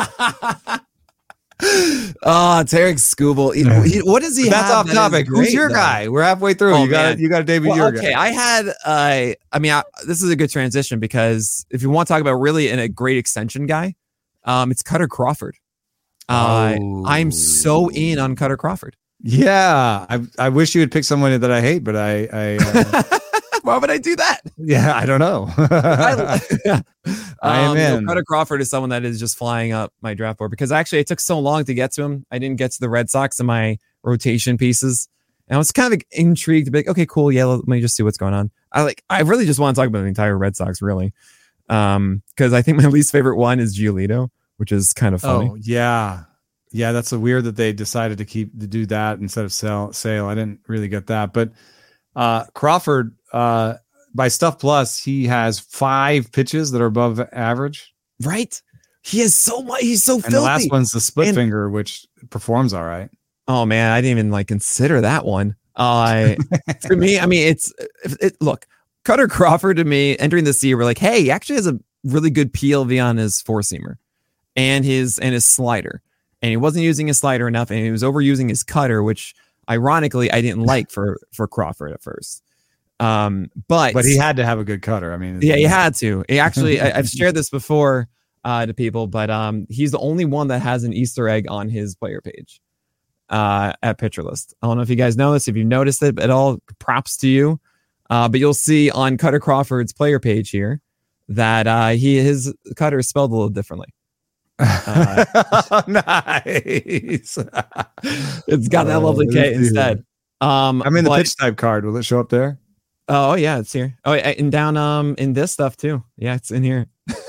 Oh, Tarek Skubal. He- he- what does he But have? that's off that is topic. Who's great, your though? guy? We're halfway through. Oh, you got man. to you got to debut Well, your okay, guy. I had. Uh, I mean, I, this is a good transition because if you want to talk about really in a great extension guy, um, it's Cutter Crawford. Uh, Oh. I'm so in on Cutter Crawford. Yeah, I I wish you would pick someone that I hate, but I I uh, Why would I do that? yeah I don't know. I, I am um, no, in. Cutter Crawford is someone that is just flying up my draft board because actually it took so long to get to him. I didn't get to the Red Sox in my rotation pieces. And I was kind of intrigued to be like, okay, cool. Yeah, let me just see what's going on. I like, I really just want to talk about the entire Red Sox, really. Um, because I think my least favorite one is Giolito, which is kind of funny. Oh yeah, yeah. That's a weird that they decided to keep to do that instead of sell sale. I didn't really get that, but uh, Crawford uh, by Stuff Plus, he has five pitches that are above average, Right? He is so much. He's so and filthy. the last one's the split And- finger, which performs all right. Oh man, I didn't even like consider that one. Uh, for me, I mean, it's it, it. Look, Cutter Crawford to me entering this year, we're like, hey, he actually has a really good P L V on his four seamer and his and his slider, and he wasn't using his slider enough, and he was overusing his cutter, which ironically I didn't like for for Crawford at first. Um, but but he had to have a good cutter. I mean, yeah, he had to. He actually, I, I've shared this before uh, to people, but um, he's the only one that has an Easter egg on his player page uh, at Pitcher List. I don't know if you guys know this. If you've noticed it at all, props to you. Uh, but you'll see on Cutter Crawford's player page here that uh, he his cutter is spelled a little differently. Uh, nice. It's got that lovely oh, K instead. Um, I mean, the but, pitch type card, will it show up there? Oh yeah, it's here. Oh, and down um in this stuff too. Yeah, it's in here.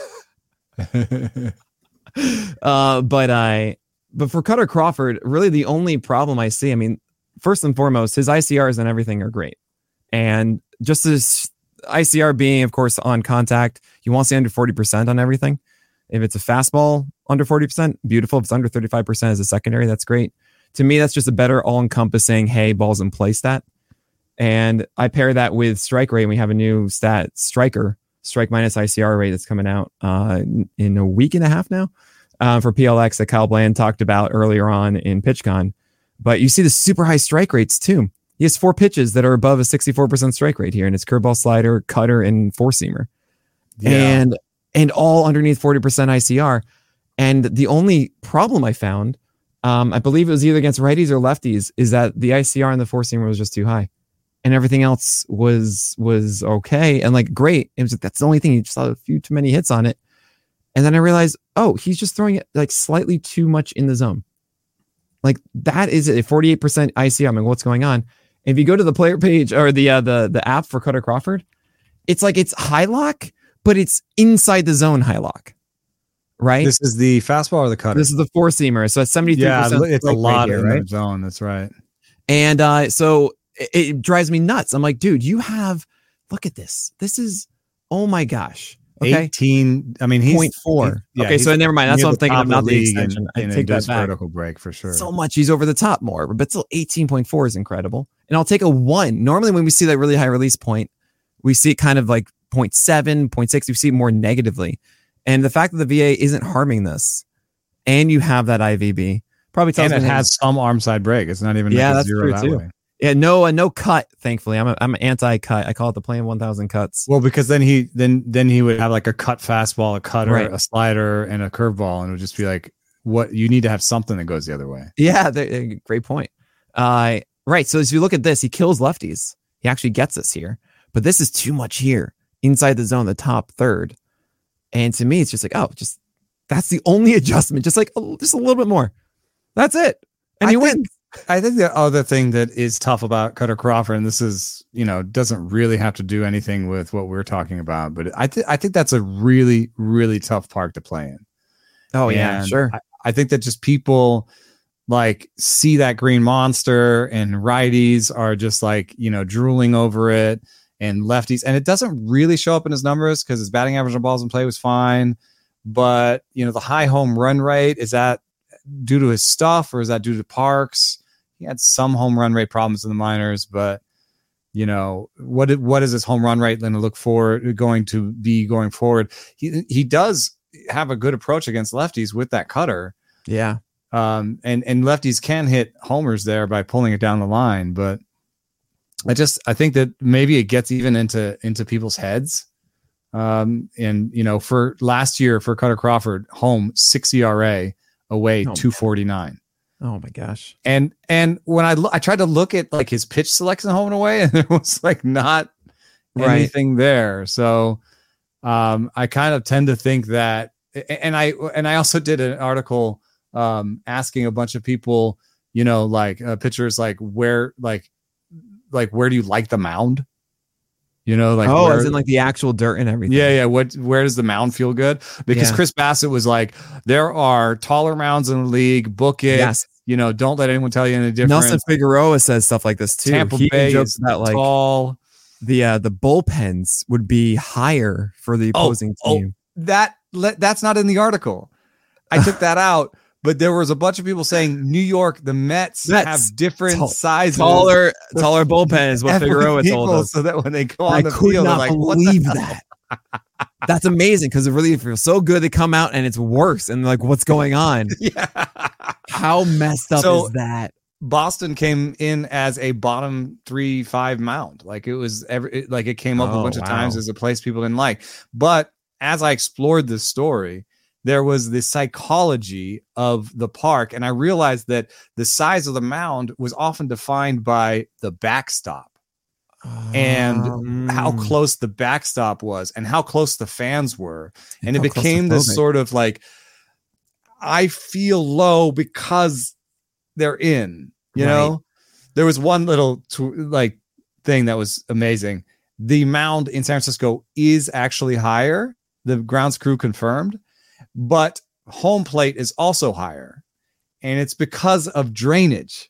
uh, but I, but for Cutter Crawford, really the only problem I see, I mean, first and foremost, his I C Rs and everything are great, and just as I C R being, of course, on contact, you want to see under forty percent on everything. If it's a fastball, under forty percent, beautiful. If it's under thirty-five percent as a secondary, that's great. To me, that's just a better all-encompassing, hey, balls in play stat. And I pair that with strike rate. And we have a new stat, striker, strike minus I C R rate that's coming out uh, in a week and a half now uh, for P L X that Kyle Bland talked about earlier on in PitchCon. But you see the super high strike rates too. He has four pitches that are above a sixty-four percent strike rate here, and it's curveball, slider, cutter, and four-seamer. Yeah. And and all underneath forty percent I C R. And the only problem I found, um, I believe it was either against righties or lefties, is that the I C R on the four-seamer was just too high. And everything else was was okay and like great. It was that's the only thing. You just saw a few too many hits on it. And then I realized, oh, he's just throwing it like slightly too much in the zone. Like that is a forty-eight percent I C R. I'm like, what's going on? If you go to the player page or the uh, the the app for Cutter Crawford, it's like it's high lock, but it's inside the zone high lock, right? This is the fastball or the cutter? This is the four seamer. So it's seventy-three percent. Yeah, it's a lot here, in right? the zone. That's right. And uh, so it, it drives me nuts. I'm like, dude, you have, look at this. This is, oh my gosh. Okay. eighteen. I mean, he's zero point four. He, yeah, okay, so never mind. That's what I'm thinking of, not the league extension. In, I in take that back. Vertical break for sure. So much. He's over the top more, but still eighteen point four is incredible. And I'll take a one. Normally, when we see that really high release point, we see it kind of like zero point seven, zero point six. We see it more negatively. And the fact that the V A isn't harming this, and you have that I V B, probably tells and me it has some arm side break. It's not even yeah, like a that's zero true that too. way. Yeah, no, uh, no cut. Thankfully, I'm a, I'm an anti-cut. I call it the plan one thousand cuts. Well, because then he then then he would have like a cut fastball, a cutter, Right. a slider, and a curveball, and it would just be like, what you need to have something that goes the other way. Yeah, they, great point. Uh, right. So as you look at this, he kills lefties. He actually gets us here, but this is too much here inside the zone, the top third. And to me, it's just like, oh, just that's the only adjustment. Just like oh, just a little bit more. That's it, and I you think- win. I think the other thing that is tough about Cutter Crawford, and this is, you know, doesn't really have to do anything with what we're talking about, but I think I think that's a really, really tough park to play in. Oh yeah, And sure. I, I think that just people like see that green monster, and righties are just like, you know, drooling over it, and lefties, and it doesn't really show up in his numbers because his batting average on balls in play was fine, but you know, the high home run rate, is that due to his stuff or is that due to Parks? He had some home run rate problems in the minors, but you know, what what is his home run rate going to look for going to be going forward? He he does have a good approach against lefties with that cutter. Yeah. Um, and and lefties can hit homers there by pulling it down the line, but I just I think that maybe it gets even into into people's heads. Um, and you know, for last year for Cutter Crawford, home six E R A, away Oh, two forty-nine. Oh my gosh. And and when I lo- I tried to look at like his pitch selection home and away, and there was like not Right. anything there. So um, I kind of tend to think that, and I and I also did an article um, asking a bunch of people, you know, like uh, pitchers, like where like like where do you like the mound? You know, like oh, where, as in like the actual dirt and everything. yeah, yeah. What where does the mound feel good? Because Yeah. Chris Bassett was like, there are taller mounds in the league. Book it. Yes. You know, don't let anyone tell you any different. Nelson Figueroa says stuff like this too. Tampa he Bay jokes is about like tall. the uh, the bullpens would be higher for the Oh, opposing oh. team. That let, that's not in the article. I took that out, but there was a bunch of people saying New York, the Mets, Mets, have different tall- sizes. Taller, taller bullpen is what Every Figueroa people, told us. so that when they go on I the could field, they're not like, what believe the hell? that. That's amazing because it really feels so good. They come out and it's worse. And like, what's going on? Yeah. How messed up So, is that? Boston came in as a bottom three, five mound. Like it was every, it, like it came up Oh, a bunch wow. of times as a place people didn't like. But as I explored this story, there was the psychology of the park. And I realized that the size of the mound was often defined by the backstop and Um, how close the backstop was and how close the fans were. And it how became this claustrophobic. sort of like, I feel low because they're in, you Right. know. There was one little tw- like thing that was amazing. The mound in San Francisco is actually higher. The grounds crew confirmed, but home plate is also higher, and it's because of drainage.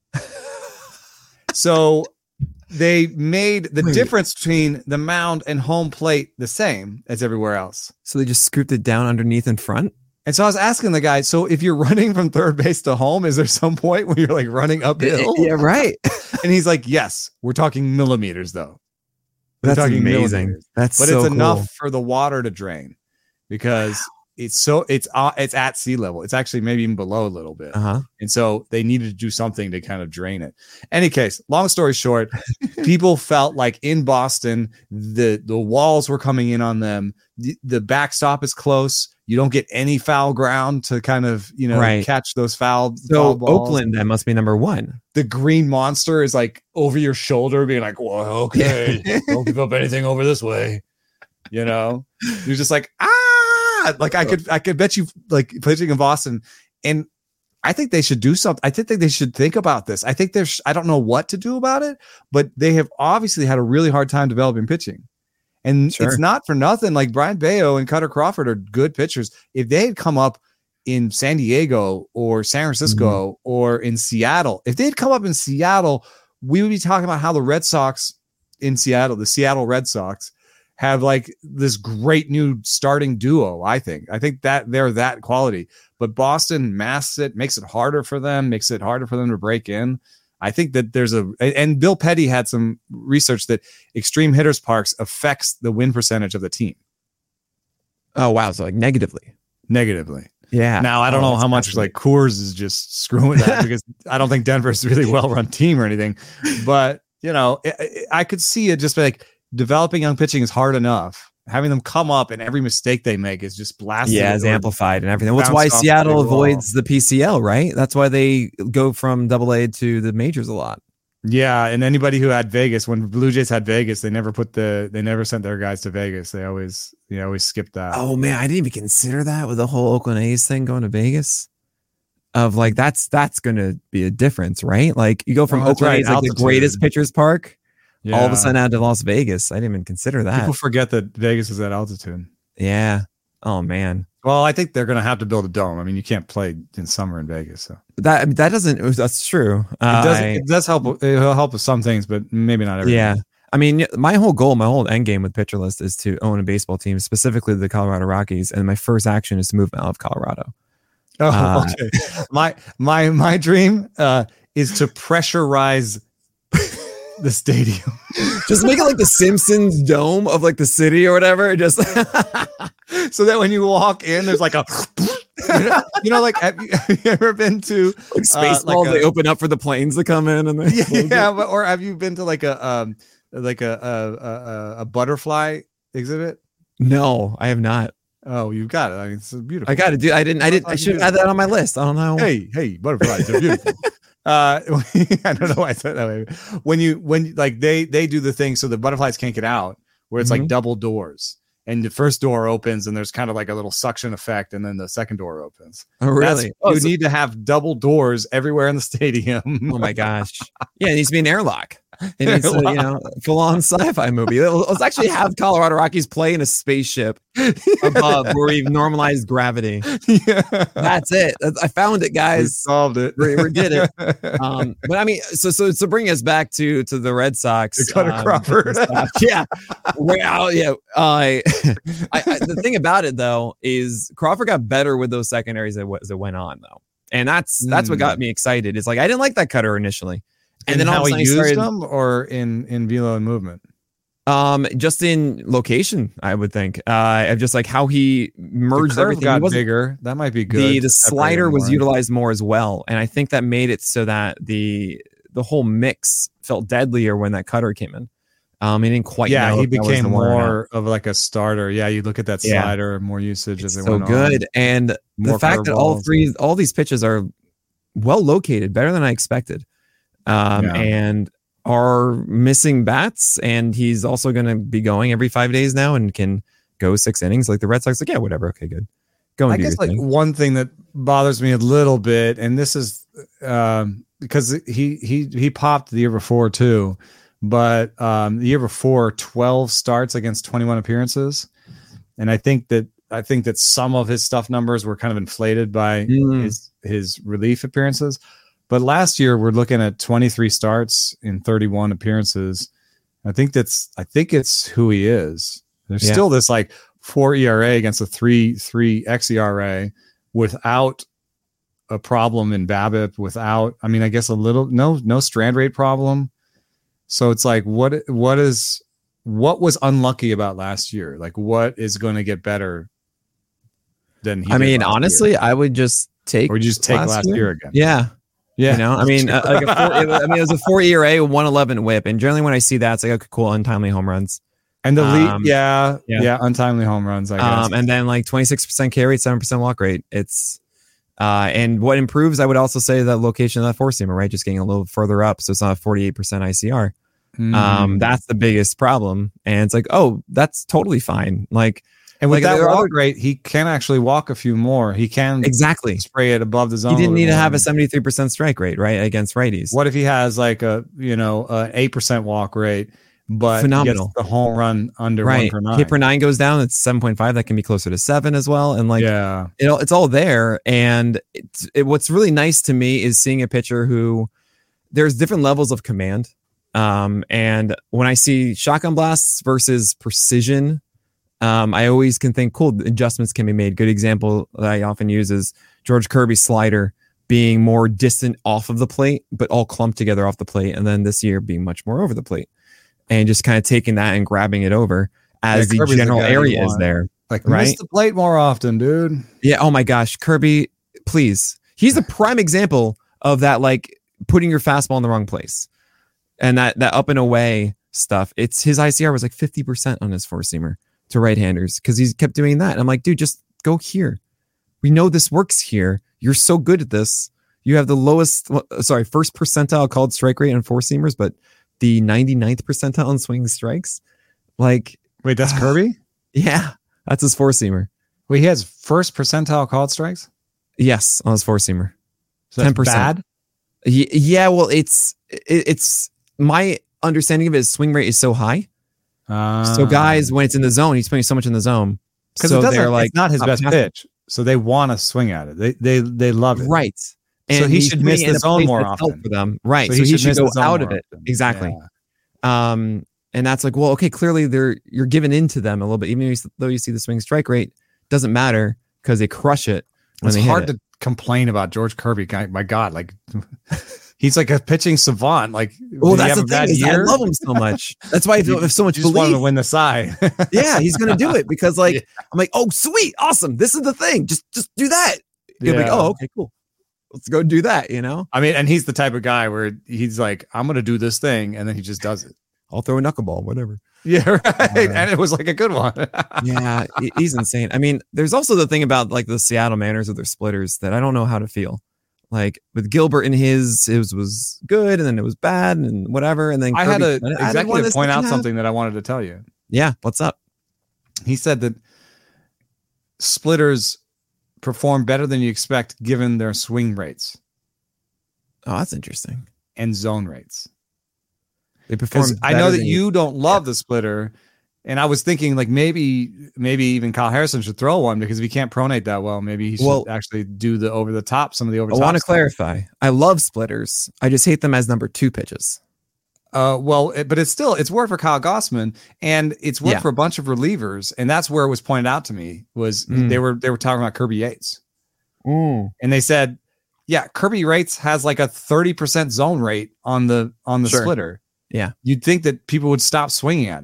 So they made the Wait. difference between the mound and home plate the same as everywhere else. So they just scooped it down underneath in front. And so I was asking the guy, so if you're running from third base to home, is there some point where you're like running uphill? Yeah, right. And he's like, yes, we're talking millimeters though. We're That's talking amazing. millimeters. That's But so it's cool. enough for the water to drain because it's so it's uh, it's at sea level. It's actually maybe even below a little bit. Uh huh. And so they needed to do something to kind of drain it. Any case, long story short, people felt like in Boston, the, the walls were coming in on them. The, the backstop is close. You don't get any foul ground to kind of, you know, Right. catch those foul, So foul balls. Oakland, that must be number one. The green monster is like over your shoulder being like, well, okay, don't give up anything over this way. You know, you're just like, ah, like I could, I could bet you like pitching in Boston. And I think they should do something. I think they should think about this. I think there's, I don't know what to do about it, but they have obviously had a really hard time developing pitching. And Sure. it's not for nothing. Like Brian Bayo and Cutter Crawford are good pitchers. If they had come up in San Diego or San Francisco Mm-hmm. or in Seattle, if they had come up in Seattle, we would be talking about how the Red Sox in Seattle, the Seattle Red Sox, have like this great new starting duo. I think, I think that they're that quality, but Boston masks it, makes it harder for them, makes it harder for them to break in. I think that there's a, and Bill Petty had some research that extreme hitters parks affects the win percentage of the team Oh wow. So like negatively. negatively. Yeah. Now, I don't Oh, know that's how much fascinating. like Coors is just screwing that because I don't think Denver's a really well-run team or anything, but you know, I, I could see it just like developing young pitching is hard enough. Having them come up and every mistake they make is just blasted. Yeah, it's or amplified and everything. Well, that's why bounced off the Seattle big wall. avoids the P C L, right? That's why they go from double A to the majors a lot. Yeah, and anybody who had Vegas, when Blue Jays had Vegas, they never put the they never sent their guys to Vegas. They always they always skipped that. Oh man, I didn't even consider that with the whole Oakland A's thing going to Vegas. Of like that's that's gonna be a difference, right? Like you go from Oh, that's Oakland right, A's, like the altitude. greatest pitchers park, Yeah. all of a sudden out to Las Vegas. I didn't even consider that. People forget that Vegas is at altitude. Yeah. Oh man. Well, I think they're going to have to build a dome. I mean, you can't play in summer in Vegas, so That I mean, that doesn't. That's true. Uh, it does. I- It does help. It'll help with some things, but maybe not everything. Yeah. I mean, my whole goal, my whole end game with Pitcher List is to own a baseball team, specifically the Colorado Rockies. And my first action is to move out of Colorado. Oh, Uh, okay. my my my dream uh, is to pressurize the stadium. Just make it like the Simpsons dome of like the city or whatever. Just So that when you walk in, there's like a, you know, you know like have you, have you ever been to like Spaceballs, like a- they open up for the planes to come in. And they yeah, close it. yeah, but, or have you been to like a um like a a, a, a butterfly exhibit? No, I have not. Oh, you got it. I mean, it's beautiful. I got to do. I didn't. I didn't. I should have had that on my list. I don't know. Hey, hey, butterflies are beautiful. uh, I don't know why I said it that way. When you when like they they do the thing so the butterflies can't get out, where it's like Mhm. double doors, and the first door opens and there's kind of like a little suction effect, and then the second door opens. Oh, really? That's- Oh, you so- need to have double doors everywhere in the stadium. oh my gosh. Yeah, it needs to be an airlock. It needs to, you know, full on sci-fi movie. Let's actually have Colorado Rockies play in a spaceship above where we've normalized gravity. Yeah. That's it. That's- I found it, We guys. solved it. We, we did it. Um, but I mean, so so to bring us back to to the Red Sox, To Cutter um, Crawford. yeah, well, yeah. Uh, I, I, the thing about it though is Crawford got better with those secondaries as, as it went on though, and that's that's what Mm. got me excited. It's like I didn't like that cutter initially, and And then then all how of a he sudden he used started. them, or in in velo and movement. Um, just in location, I would think. Uh, of just like how he merged the curve everything. got He wasn't- bigger. That might be good. The to the separate slider it was more. utilized more as well, and I think that made it so that the the whole mix felt deadlier when that cutter came in. Um, he didn't quite. Yeah, know he if that was became the one or not. more of like a starter. Yeah, you look at that Yeah. slider, more usage as It's it so went good, on. and More the fact that all curveballs. three all these pitches are well located, better than I expected, um, Yeah. and are missing bats, and he's also going to be going every five days now and can go six innings. Like the Red Sox, like yeah, whatever, okay, good. Go and I do guess your like thing. one thing that bothers me a little bit, and this is um, because he he he popped the year before too, but um, the year before twelve starts against twenty-one appearances, and I think that I think that some of his stuff numbers were kind of inflated by Mm. his his relief appearances. But last year we're looking at twenty-three starts in thirty-one appearances. I think that's I think it's who he is. There's Yeah. still this like four E R A against a three three X E R A without a problem in BABIP, without I mean I guess a little no no strand rate problem. So it's like what what is what was unlucky about last year? Like what is going to get better than he I did mean, last honestly, year? I would just take Or you just take last year again. Yeah, Yeah. you know, I mean, uh, like a four, I mean, it was a four E R A, one eleven WHIP, and generally when I see that, it's like okay, cool, untimely home runs. And the lead, Um, yeah, yeah, yeah. untimely home runs, I guess. Um, and then like twenty-six percent K rate, seven percent walk rate. It's uh, and what improves, I would also say the location of that four seamer, right? Just getting a little further up, so it's not a forty-eight percent I C R. Mhm. Um, that's the biggest problem, and it's like, oh, that's totally fine. Like, and with like, that there are walk other- rate, he can actually walk a few more. He can exactly. spray it above the zone. He a didn't little need to more. have a seventy-three percent strike rate, right, against righties. What if he has like a you know an eight percent walk rate, but Phenomenal. gets the home run under Right, one per nine? hit per nine goes down. It's seven point five. That can be closer to seven as well. And like, yeah, it, it's all there. And it's, it, what's really nice to me is seeing a pitcher who there's different levels of command. Um, and when I see shotgun blasts versus precision, um, I always can think, cool, adjustments can be made. Good example that I often use is George Kirby's slider being more distant off of the plate, but all clumped together off the plate. And then this year being much more over the plate and just kind of taking that and grabbing it over as Yeah, the Kirby's the general guy you area is want. there. like right? miss the plate more often, dude. Yeah. Oh my gosh. Kirby, please. He's the prime example of that, like putting your fastball in the wrong place and that, that up and away stuff. It's his I C R was like fifty percent on his four seamer to right-handers because he's kept doing that. And I'm like, dude, just go here. We know this works here. You're so good at this. You have the lowest, sorry, first percentile called strike rate on four seamers, but the ninety-ninth percentile on swinging strikes. Like, Wait, that's Kirby? yeah, that's his four seamer. Wait, he has first percentile called strikes? Yes, on his four seamer. So that's ten percent. bad? Y- Yeah, well, it's it, it's my understanding of it is swing rate is so high. Uh, So guys, when it's in the zone, he's putting so much in the zone. because So it doesn't, they're like, it's not his not best passing. pitch. So they want to swing at it. They they they love it. Right. So he he's should putting miss it the in a zone place more that's helpful often. for them. Right. So So, he he should should miss go the zone out more of it. often. Exactly. Yeah. Um, and that's like, well, okay, clearly they're you're giving into them a little bit, even though you see the swing strike rate doesn't matter because they crush it when It's they hard hit it. to complain about George Kirby. Guy, my God, like he's like a pitching savant. Like, Well, did he that's have the a bad thing. Is I year? love him so much. That's why I feel I have so much He just wanted to belief. win the side. Yeah, he's gonna do it because, like, Yeah. I'm like, oh, sweet, awesome. This is the thing. Just, just do that. You're like, Yeah. oh, okay, cool. Let's go do that. You know, I mean, and he's the type of guy where he's like, I'm going to do this thing, and then he just does it. I'll throw a knuckleball, whatever. Yeah, right. Uh, and it was like a good one. Yeah, he- he's insane. I mean, there's also the thing about like the Seattle Mariners with their splitters that I don't know how to feel. Like with Gilbert and his, his was good, and then it was bad, and whatever. And then I had Kirby a kinda added one executive this point out second half. something that I wanted to tell you. Yeah, what's up? He said that splitters perform better than you expect given their swing rates Oh, that's interesting. and zone rates. They perform. Because I know better that than you don't love the splitter, and I was thinking like maybe maybe even Kyle Harrison should throw one because if he can't pronate that well, maybe he should Well- actually do the over the top some of the over. I want to clarify. I love splitters. I just hate them as number two pitches. Uh, well, it, but it's still it's worked for Kyle Gossman, and it's worked Yeah. for a bunch of relievers, and that's where it was pointed out to me was Mm. they were they were talking about Kirby Yates, and they said, yeah, Kirby Yates has like a thirty percent zone rate on the on the Sure. splitter. Yeah. You'd think that people would stop swinging at it.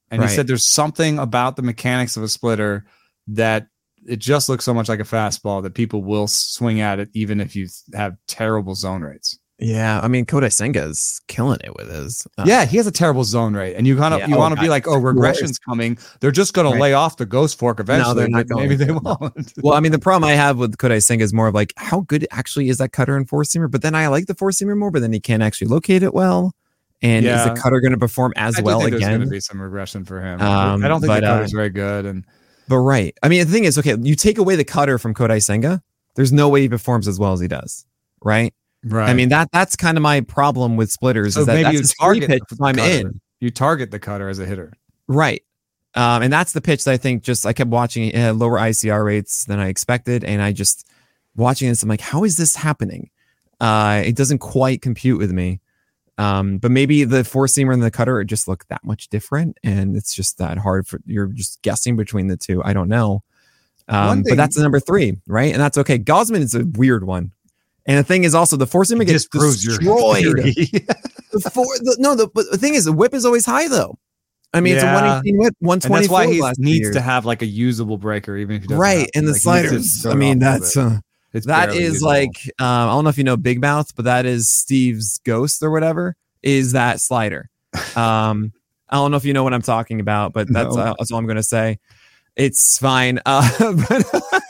And Right. he said there's something about the mechanics of a splitter that it just looks so much like a fastball that people will swing at it even if you have terrible zone rates. Yeah, I mean, Kodai Senga is killing it with his. Uh, Yeah, he has a terrible zone rate, and you kind of Yeah. you Oh, want to be God. like, oh, regression's coming. They're just going Right. to lay off the ghost fork eventually. they're not but maybe going they to. won't. Well, I mean, the problem I have with Kodai Senga is more of like, how good actually is that cutter and four seamer? But then I like the four seamer more, but then he can't actually locate it well. And Yeah. is the cutter going to perform as I do well think there's going again? to be some regression for him. Um, I don't think but, the cutter's uh, very good, and But right. I mean, the thing is, okay, you take away the cutter from Kodai Senga, there's no way he performs as well as he does. Right. right. I mean, that that's kind of my problem with splitters so is that maybe that's you his free target pitch the if I'm cutter. in. You target the cutter as a hitter. Right. Um, and that's the pitch that I think just I kept watching it had lower I C R rates than I expected. And I just watching this, I'm like, how is this happening? Uh, it doesn't quite compute with me. Um, but maybe the four seamer and the cutter just look that much different. And it's just that hard for you're just guessing between the two. I don't know. Um, thing- but that's the number three, right? And that's okay. Gosman is a weird one. And the thing is also the four seamer gets Disproves your destroyed. theory. the four, the, no, the, but the thing is, the whip is always high though. I mean, Yeah. it's a one eighteen whip, one And that's twenty-four why he last needs year. to have like a usable breaker, even if he doesn't. Right, have to. and the Like, he needs to sliders. throw I it mean, off a that's little bit. uh, It's that barely is usable. like um, I don't know if you know Big Mouth, but that is Steve's ghost or whatever. Is that slider? Um, I don't know if you know what I'm talking about, but that's No. uh, that's all I'm gonna say. It's fine, uh, but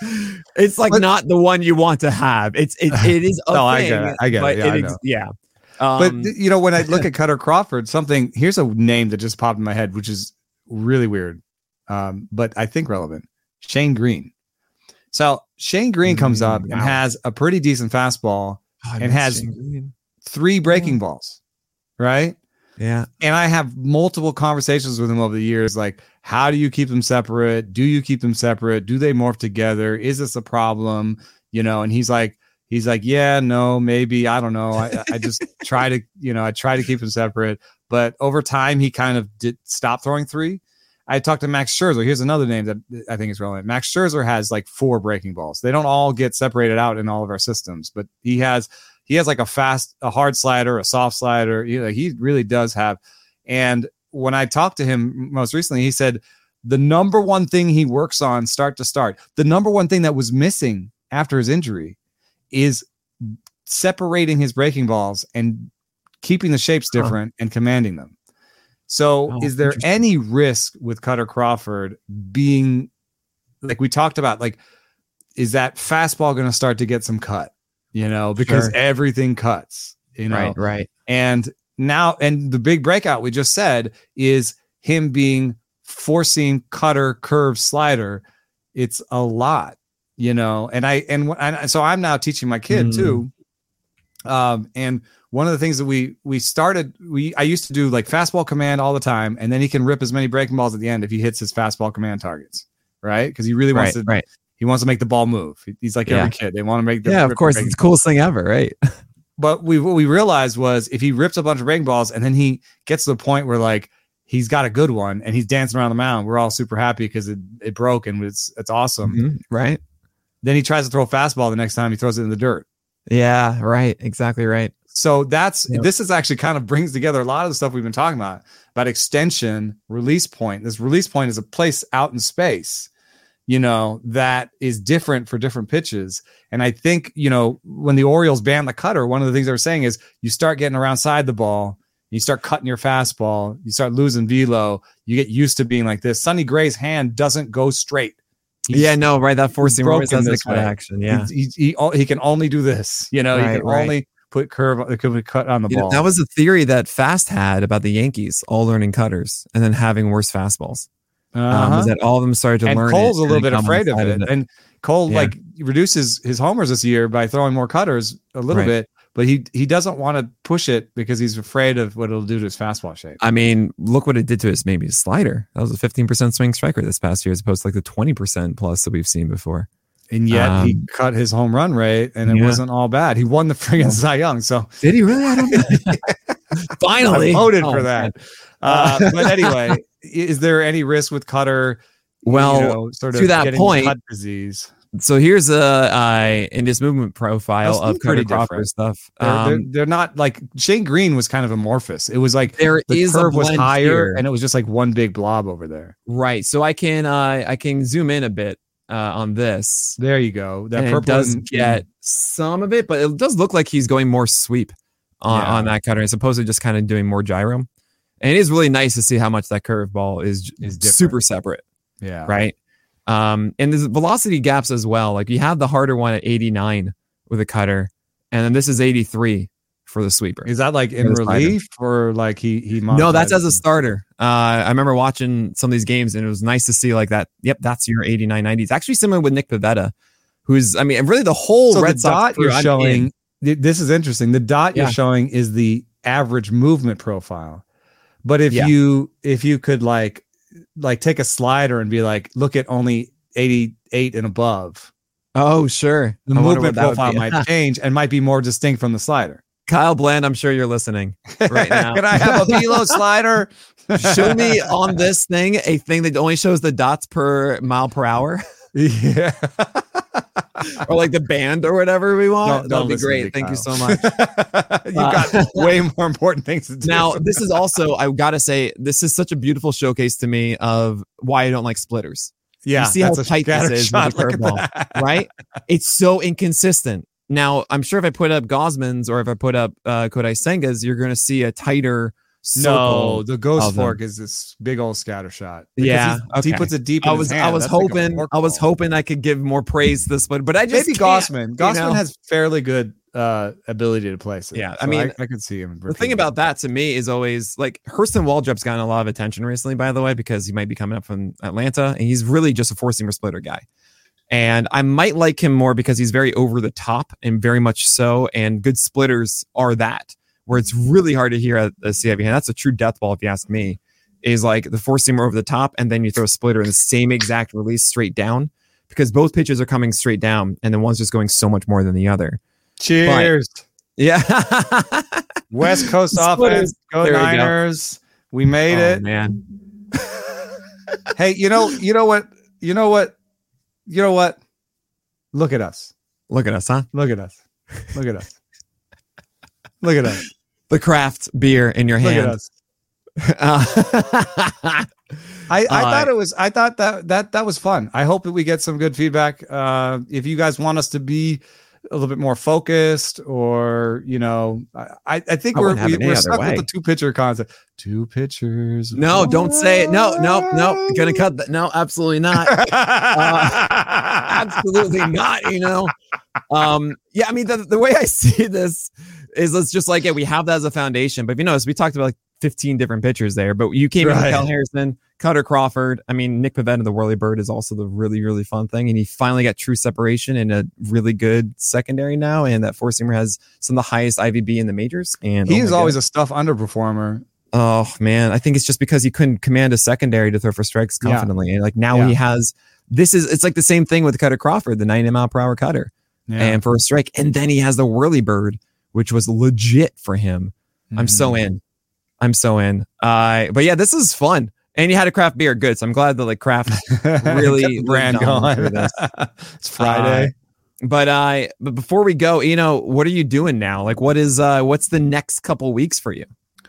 it's like But- not the one you want to have. It's it, it is a No, I thing, get it. I get it. but Yeah, I ex- know. yeah. But Um, th- you know, when I look at Cutter Crawford, something here's a name that just popped in my head, which is really weird, um, but I think relevant. Shane Green. So Shane Green comes up Mm, and wow. has a pretty decent fastball, God, and that's has- Shane Green. three breaking balls, right? Yeah. And I have multiple conversations with him over the years, like, how do you keep them separate? Do you keep them separate? Do they morph together? Is this a problem? You know, and he's like, he's like, yeah, no, maybe, I don't know. I, I just try to, you know, I try to keep them separate, but over time he kind of did stop throwing three. I talked to Max Scherzer. Here's another name that I think is relevant. Max Scherzer has like four breaking balls. They don't all get separated out in all of our systems, but he has, he has like a fast, a hard slider, a soft slider. You know, he really does have. And when I talked to him most recently, he said the number one thing he works on start to start, the number one thing that was missing after his injury is separating his breaking balls and keeping the shapes different huh. and commanding them. So oh, is there any risk with Cutter Crawford being, like we talked about, like, is that fastball going to start to get some cut, you know, because Sure. everything cuts, you know? Right, right. And now, and the big breakout we just said is him being four-seam cutter curve slider. It's a lot, you know, and I, and, and so I'm now teaching my kid mm. too. Um, and one of the things that we, we started, we, I used to do like fastball command all the time. And then he can rip as many breaking balls at the end if he hits his fastball command targets. Right. Cause he really wants right, to, right. he wants to make the ball move. He's like yeah. every kid. They want to make the, yeah, of course. It's the coolest thing ever. Right. But we, what we realized was if he rips a bunch of breaking balls and then he gets to the point where like, he's got a good one and he's dancing around the mound, we're all super happy because it, it broke and it's, it's awesome. Mm-hmm. Right. Then he tries to throw a fastball the next time he throws it in the dirt. Yeah, right. Exactly right. So that's, yep. this is actually kind of brings together a lot of the stuff we've been talking about, about extension, release point. This release point is a place out in space, you know, that is different for different pitches. And I think, you know, when the Orioles banned the cutter, one of the things they were saying is you start getting around side the ball, you start cutting your fastball, you start losing velo, you get used to being like this. Sonny Gray's hand doesn't go straight. He's, yeah, no, right. That four seam always has this cut action. Yeah. He, he, he, he can only do this, you know, right, he can right. only put curve, it could be cut on the you ball. Know, that was a theory that Fast had about the Yankees all learning cutters and then having worse fastballs. Uh-huh. Um, was that all of them started to and learn Cole's it a little bit afraid of it. it. And Cole yeah. like reduces his homers this year by throwing more cutters a little right. bit, but he he doesn't want to push it because he's afraid of what it'll do to his fastball shape. I mean, look what it did to his maybe his slider. That was a fifteen percent swing striker this past year as opposed to like the twenty percent plus that we've seen before. And yet um, he cut his home run rate and it yeah. wasn't all bad. He won the friggin' Cy Young. So did he really? I don't know. Finally I voted oh, for that. Uh, but anyway, is there any risk with Cutter? Well, you know, sort of to that point, cut disease. So here's a uh, in this movement profile Those of seem pretty Cutter Crawford different. stuff. They're, Um, they're, they're not like Shane Green was kind of amorphous. It was like there the is a curve was blend higher here. and it was just like one big blob over there. Right. So I can uh, I can zoom in a bit uh, on this. There you go. That And purple it does and- get some of it, but it does look like he's going more sweep on, Yeah. on that cutter as opposed to just kind of doing more gyro. And it is really nice to see how much that curveball is Is is different. super separate, yeah. right? Um, and there's velocity gaps as well. Like you have the harder one at eighty-nine with a cutter, and then this is eighty-three for the sweeper. Is that like in For the slider. relief or like he he? No, that's modified as a it? starter. Uh, I remember watching some of these games, and it was nice to see like that. Yep, that's your eighty-nine ninety. It's actually similar with Nick Pivetta, who's I mean, really the whole So Red the Sox dot crew, you're I'm showing. in. th- This is interesting. The dot Yeah. you're showing is the average movement profile. But if Yeah. you if you could like like take a slider and be like, look at only eighty-eight and above, Oh, sure. the I wonder movement what that would profile be. might change and might be more distinct from the slider. Kyle Bland, I'm sure you're listening right now. Can I have a Velo slider? Show me on this thing a thing that only shows the dots per mile per hour, Yeah. or like the band or whatever we want. Don't- don't That'd be listen to great. me, Thank you so Kyle. much. You've got way more important things to do. Now, this is also, I gotta say, this is such a beautiful showcase to me of why I don't like splitters. yeah, you see how that's a tight this scatter is shot. with the Look at curveball, that. right? It's so inconsistent. Now, I'm sure if I put up Gosman's or if I put up uh, Kodai Senga's, you're going to see a tighter circle. No, the ghost of them. fork is this big old scatter shot. Because Yeah, he's- he okay. puts it deep. In I his was, hand. I was That's like a hoping, fork I was ball. hoping I could give more praise to this one, but I just Maybe can't, Gossman. you Gossman know? has fairly good uh, ability to place it. Yeah, I So mean, I, I could see him. The thing repeating about it. that to me is always like Hurston Waldrop's gotten a lot of attention recently, by the way, because he might be coming up from Atlanta and he's really just a four seamer splitter guy. And I might like him more because he's very over the top and very much so. And good splitters are that, where it's really hard to hear at the C I V hand. That's a true death ball, if you ask me, is like the four seamer over the top. And then you throw a splitter in the same exact release straight down because both pitches are coming straight down. And then one's just going so much more than the other. Cheers. Yeah. West Coast Splitters. offense. Go There we go. Niners. We made Oh, it. man. Hey, you know, you know what? You know what? You know what? Look at us. Look at us, huh? Look at us. Look at us. Look at us. The craft beer in your Look hand. at us. Uh, I, I Uh, thought it was I thought that that that was fun. I hope that we get some good feedback. Uh, if you guys want us to be a little bit more focused, or you know, I, I think I we're wouldn't have we, it any we're other stuck way. with the two pitcher concept. Two pitchers. no, don't say it. No, no, no. Gonna cut that. No, absolutely not. Uh, absolutely not. You know. Um. Yeah. I mean, the, the way I see this is let's just like yeah, we have that as a foundation. But if you notice, we talked about like fifteen different pitchers there. But you came in Right. with Cal Harrison, Cutter Crawford. I mean, Nick Pivetta, the Whirly Bird, is also the really, really fun thing. And he finally got true separation in a really good secondary now. And that four seamer has some of the highest I V B in the majors. And He oh is my always God. a stuff underperformer. Oh man, I think it's just because he couldn't command a secondary to throw for strikes Yeah. confidently. And like now Yeah. he has this is it's like the same thing with Cutter Crawford, the ninety mile per hour cutter, Yeah. and for a strike. And then he has the Whirly Bird, which was legit for him. I'm so Mhm. in. I'm so in. Uh but yeah, this is fun. And you had a craft beer. Good. So I'm glad that like craft really Kept the brand lived on going. through this. It's Friday. But uh but before we go, you know, what are you doing now? Like what is uh what's the next couple weeks for you?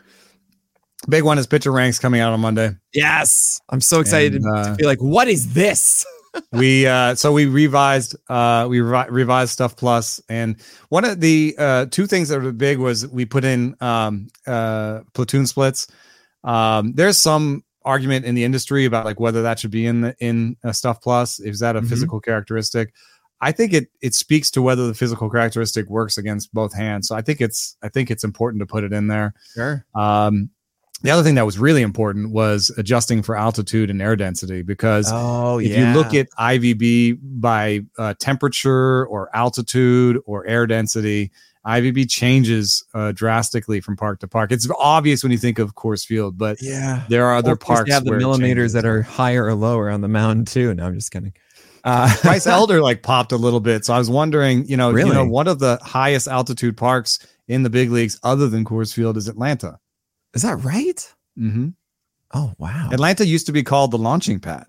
Big one is pitcher ranks coming out on Monday. Yes. I'm so excited And, to- uh, to be like, what is this? we uh so we revised uh we revi- revised Stuff Plus, and one of the uh two things that were big was we put in um uh platoon splits. Um there's some argument in the industry about like whether that should be in the in uh, Stuff Plus. Is that a Mhm. physical characteristic? I think it it speaks to whether the physical characteristic works against both hands. So I think it's I think it's important to put it in there. Sure. Um the other thing that was really important was adjusting for altitude and air density, because Oh, if you look at I V B by uh, temperature or altitude or air density, I V B changes uh, drastically from park to park. It's obvious when you think of Coors Field, but yeah, there are other Of course, parks they have the where it millimeters changes. that are higher or lower on the mountain too. No, I'm just kidding. Uh, Bryce Elder like popped a little bit, so I was wondering, you know, you know, Really? one of the highest altitude parks in the big leagues, other than Coors Field, is Atlanta. is that right? Mm-hmm. Oh wow. Atlanta used to be called the launching pad.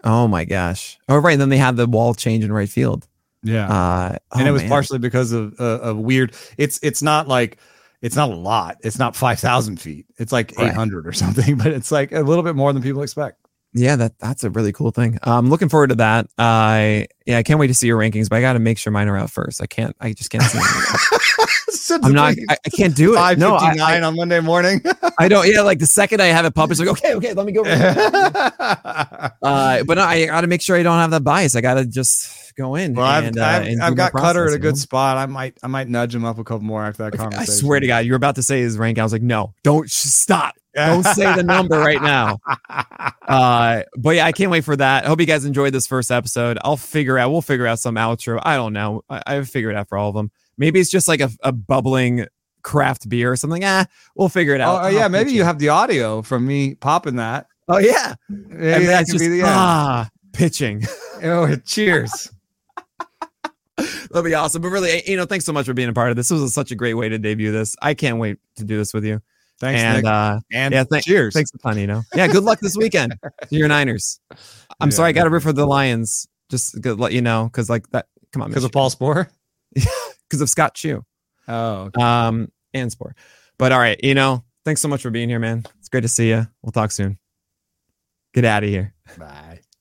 Oh my gosh. Oh right, and then they had the wall change in right field. Yeah, Uh, and oh, it was man. partially because of uh, of weird. It's it's not like it's not a lot. It's not five thousand feet. It's like Right. eight hundred or something, but it's like a little bit more than people expect. Yeah, that that's a really cool thing. I'm looking forward to that. I yeah, I can't wait to see your rankings, but I got to make sure mine are out first. I can't. I just can't see them. I'm not. I, I can't do it. five No, I, fifty-nine on Monday morning. I don't. Yeah, like the second I have it published, like okay, okay, let me go. uh, but no, I got to make sure I don't have that bias. I got to just go in. Well, I've and, uh, I've, and I've do my got Cutter process, at a you good know? spot. I might I might nudge him up a couple more after that Okay, conversation. I swear to God, you were about to say his rank. I was like, no, don't sh- stop. Don't say the number right now. Uh, but yeah, I can't wait for that. I hope you guys enjoyed this first episode. I'll figure out, we'll figure out some outro. I don't know. I, I've figured out for all of them. Maybe it's just like a, a bubbling craft beer or something. Ah, we'll figure it out. Oh, yeah, I'll maybe pitch you it. have the audio from me popping that. Oh yeah. Maybe And that that's could just, be the end. ah, pitching. Oh, cheers. That'll be awesome. But really, you know, thanks so much for being a part of this. This was such a great way to debut this. I can't wait to do this with you. Thanks, and Nick. uh And yeah, th- cheers. thanks a ton, you know. Yeah, good luck this weekend to your Niners. I'm Yeah, sorry, I got to root for the Lions. Just to let you know, because like that. Come on, Because of Paul Sporer? because of Scott Chu, Oh, okay. um, and Spore. But all right, you know, thanks so much for being here, man. It's great to see you. We'll talk soon. Get out of here. Bye.